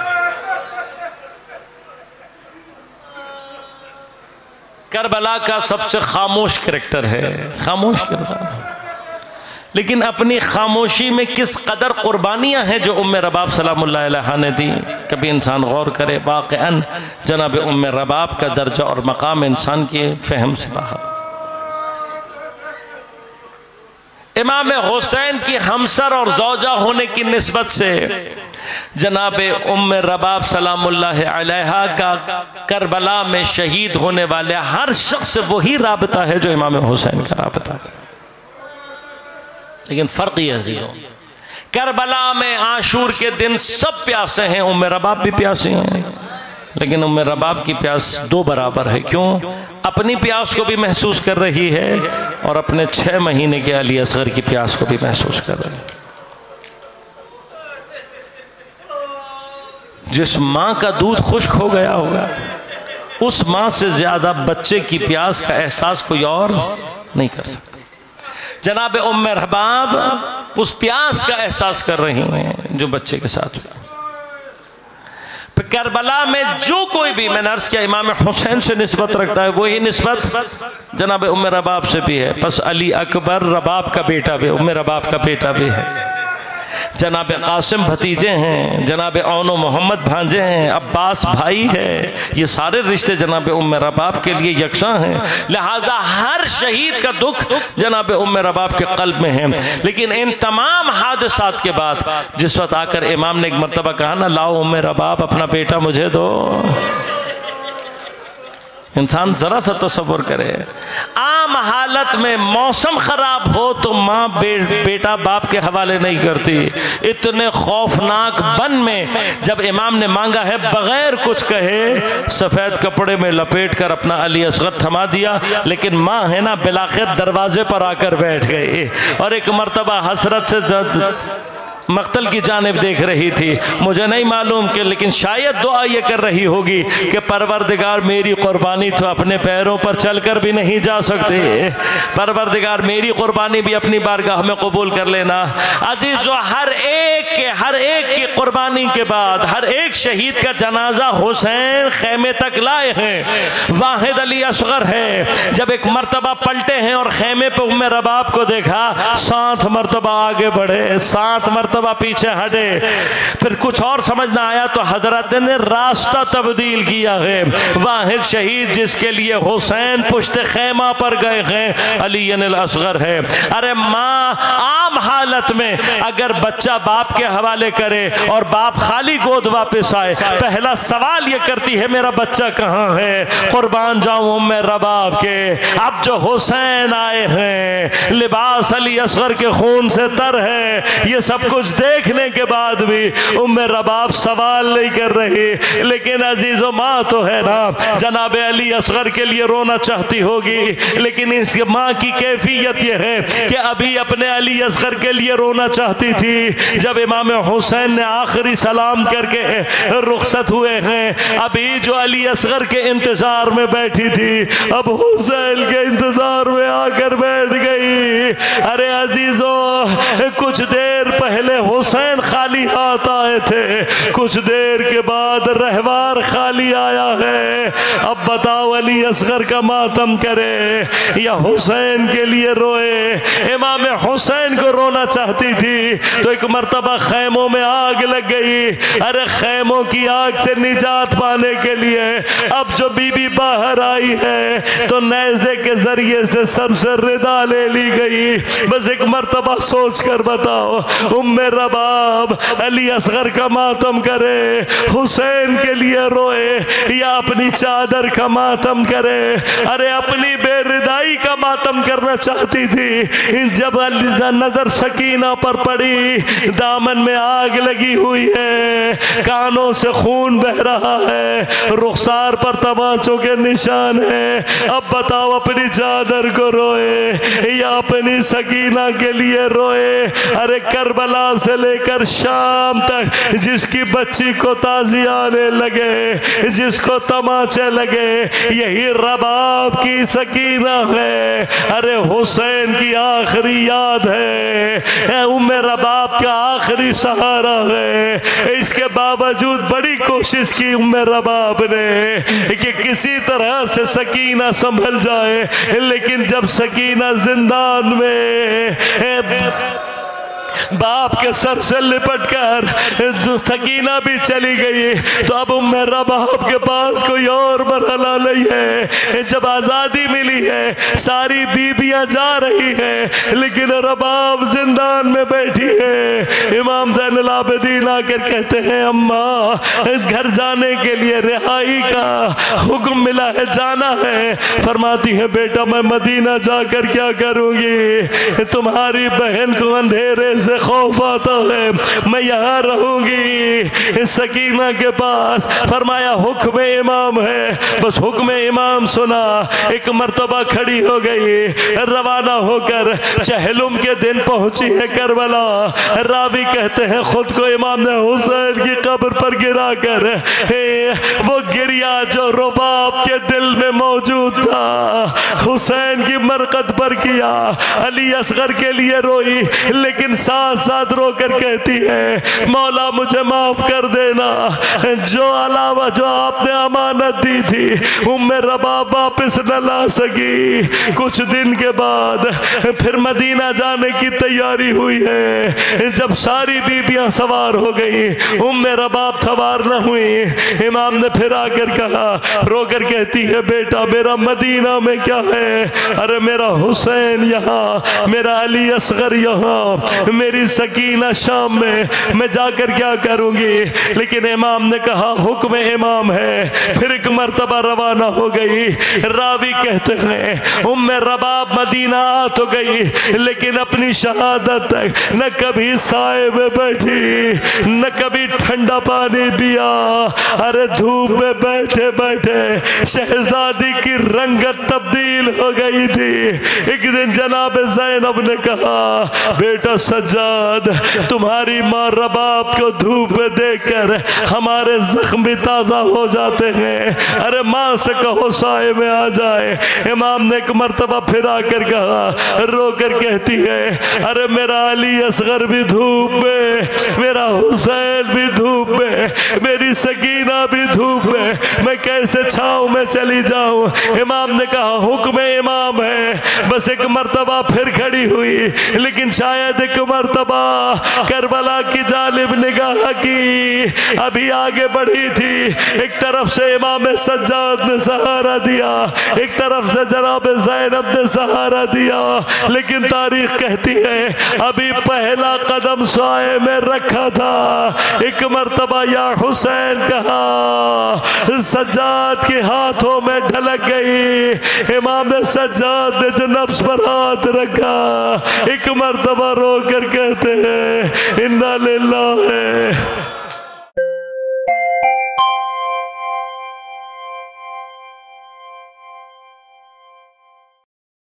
[SPEAKER 2] करबला का सबसे खामोश करैक्टर है, खामोश किरदार, लेकिन अपनी खामोशी में किस कदर कुर्बानियाँ हैं जो उम्मे रबाब सलामुल्लाह अलैहा ने दी। कभी इंसान गौर करे, वाक़अन जनाब उम्मे रबाब का दर्जा और मकाम इंसान के फहम से बाहर। इमाम हुसैन की हमसर और ज़ौजा होने की निस्बत से जनाब उम्मे रबाब सलामुल्लाह अलैहा का करबला में शहीद होने वाले हर शख्स से वही राबता है जो इमाम हुसैन का राबता है। लेकिन फ़र्क ये है, करबला में आशूर के दिन सब प्यासे हैं, उम्मे रबाब भी प्यासी हैं, लेकिन उम्मे रबाब की प्यास दो बराबर है। क्यों? अपनी प्यास को भी महसूस कर रही है और अपने 6 महीने के अली असगर की प्यास को भी महसूस कर रही है। जिस माँ का दूध खुश्क हो गया होगा, उस माँ से ज्यादा बच्चे की प्यास का एहसास कोई और नहीं कर सकता। जनाब उम्मे रबाब उस प्यास का एहसास कर रही हैं जो बच्चे के साथ हुआ। करबला में जो कोई भी, मैंने अर्ज किया, इमाम हुसैन से निस्बत रखता है, वही निस्बत जनाब उम्मे रबाब से भी है। बस अली अकबर रबाब का बेटा भी, उम्मे रबाब का बेटा भी है। जनाब कासिम भतीजे हैं, जनाब औनो मोहम्मद भांजे हैं, अब्बास भाई है। ये सारे रिश्ते जनाब उम्मे रबाब के लिए यकसा हैं। लिहाजा हर शहीद का दुख जनाब उम्मे रबाब के कल्ब में है। लेकिन इन तमाम हादसात के बाद जिस वक्त आकर इमाम ने एक मरतबा कहा ना, लाओ उम्मे रबाब अपना बेटा मुझे दो, इंसान जरा सा तसव्वुर करे, आम हालत में मौसम खराब हो तो माँ बेटा बाप के हवाले नहीं करती। इतने खौफनाक बन में जब इमाम ने मांगा है, बगैर कुछ कहे सफेद कपड़े में लपेट कर अपना अली असगर थमा दिया। लेकिन माँ है ना, बिलाखिर दरवाजे पर आकर बैठ गई और एक मर्तबा हसरत से मक्तल की जानिब देख रही थी। मुझे नहीं मालूम कि, लेकिन शायद दुआ ये कर रही होगी कि परवरदिगार मेरी कुर्बानी तो अपने पैरों पर चलकर भी नहीं जा सकते, परवरदिगार मेरी कुर्बानी भी अपनी बारगाह में कबूल कर लेना। अजीज़ो, हर एक की कुर्बानी के बाद हर एक शहीद का जनाजा हुसैन खेमे तक लाए हैं। वाहिद अली असगर है, जब एक मर्तबा पलटे हैं और खेमे पे उम्मे रबाब को देखा, 7 मर्तबा आगे बढ़े, 7 मर्तबा पीछे हटे। फिर कुछ और समझ ना आया तो हजरत ने रास्ता तब्दील किया है। वाहिद शहीद जिसके लिए हुसैन पुश्ते खेमा पर गए हैं, अली असगर है। अरे माँ आम हालत में अगर बच्चा बाप के हवाले करे और बाप खाली गोद वापस आए, पहला सवाल ये करती है, मेरा बच्चा कहाँ है? कुर्बान जाऊं उम्मे रबाब के। अब जो हुसैन आए हैं, लिबास अली असगर के खून से तर है, ये सब कुछ देखने के बाद भी उम्मे रबाब सवाल नहीं कर रही। लेकिन अजीजो, माँ तो है ना, जनाब अली असगर के लिए रोना चाहती होगी, लेकिन इस माँ की कैफियत यह है कि अभी अपने अली असगर के लिए रोना चाहती थी जब इमाम हुसैन ने आखिरी सलाम करके रुखसत हुए हैं। अभी जो अली असगर के इंतजार में बैठी थी, अब हुसैन के इंतजार में आकर बैठ गई। अरे अजीजो, कुछ देर पहले हुसैन खाली हाथ आए थे, कुछ देर के बाद रहवार खाली आया है। अब बताओ, अली असगर का मातम करे या हुसैन के लिए रोए? इमाम हुसैन को रोना चाहती थी तो एक मर्तबा खैमों में आग लग गई। अरे खैमों की आग से निजात पाने के लिए अब जो बीबी बाहर आई है तो नेज़े के जरिए से सर से रिदा ले ली गई। बस एक मर्तबा सोच कर बताओ, उम्मे रबाब अली असगर का मातम करे, हुसैन के लिए रोए या अपनी चादर का मातम करे? अरे अपनी बेरिदाई का मातम करना चाहती थी। जब नजर सकीना पर पड़ी, दामन में आग लगी हुई है, कानों से खून बह रहा है, रुखसार पर तमाचों के निशान है। अब बताओ, अपनी चादर को रोए या अपनी सकीना के लिए रोए? अरे करबला से लेकर शाम तक जिसकी बच्ची को ताज़ी आने लगे, जिसको तमाचे लगे, यही रबाब की सकीना है। अरे हुसैन की आखिरी याद है, उम्मे रबाब का आखिरी सहारा है। इसके बावजूद बड़ी कोशिश की उम्मे रबाब ने कि किसी तरह से सकीना संभल जाए, लेकिन जब सकीना जिंदान में बाप के सर से लिपट कर सकीना भी चली गई, तो अब उम्मे रबाब के पास कोई और मरहला नहीं है। जब आज़ादी मिली है, सारी बीबियां जा रही हैं, लेकिन रबाब जिंदान में बैठी है। इमाम ज़ैनुल आबिदीन आकर कहते हैं, अम्मा घर जाने के लिए रिहाई का हुक्म मिला है, जाना है। फरमाती है, बेटा मैं मदीना जाकर क्या करूंगी, तुम्हारी बहन को अंधेरे से खौफ आता है, मैं यहाँ रहूंगी सकीना के पास। फरमाया हुक्म इमाम है, बस हुक्म इमाम सुना। एक मर्तबा खड़ी हो गई, रवाना होकर चहलुम के दिन पहुंची है करबला। रावी कहते हैं खुद को इमाम ने हुसैन की कब्र पर गिरा कर वो गिरिया जो रुबाब के दिल में मौजूद था हुसैन की मरकत पर किया। अली असगर के लिए रोई, लेकिन साथ साथ रोकर कहती है, मौला मुझे माफ कर देना, जो अलावा जो आपने अमानत दी थी उम्मे रबाब वापस न ला सकी। कुछ दिन के बाद फिर मदीना जाने की तैयारी हुई है। जब सारी बीबियां सवार हो गई, उम्मे रबाब सवार न हुई। इमाम ने फिर आकर कहा, रोकर कहती है, बेटा मेरा मदीना में क्या है, अरे मेरा हुसैन यहाँ, मेरा अली असगर यहाँ, मेरी सकीना शाम में, मैं जाकर क्या करूंगी। लेकिन इमाम ने कहा हुक्म इमाम है। फिर एक मर्तबा रवाना हो गई। रावी कहते हैं उम्मे रबाब मदीना आ तो गई, लेकिन अपनी शहादत तक न कभी साए में बैठी, न कभी ठंडा पानी पिया। अरे धूप में बैठे बैठे शहजादी की रंगत तब्दील हो गई थी। एक दिन जनाब ज़ैनब ने कहा, बेटा सज्जाद, तुम्हारी माँ रबाब को धूप में देखकर हमारे जख्म भी ताज़ा हो जाते हैं, अरे माँ से कहो साए में आ जाए। इमाम ने एक मर्तबा फिर आकर कहा, रो कर कहती है, अरे मेरा अली असगर भी धूप में, मेरा हुसैन भी धूप में, मेरी सकीना भी धूप में, मैं कैसे छाँव में चली जाऊं। इमाम ने कहा हुक्म इमाम है। बस एक मर्तबा फिर खड़ी हुई, लेकिन शायद एक मर्तबा करबला की जालिब निगाह की अभी आगे बढ़ी थी। एक तरफ से इमाम सज्जाद ने सहारा दिया, एक तरफ से जनाब ज़ैनब ने सहारा दिया, लेकिन तारीख कहती है अभी पहला कदम साए में रखा था, एक मर्तबा या हुसैन कहा, सज्जाद के हाथों में ढलक गई। इमाम सज्जाद ने जो नफ्स पर हाथ रखा, एक मर्तबा रो कर कहते हैं, इन्ना लिल्लाह है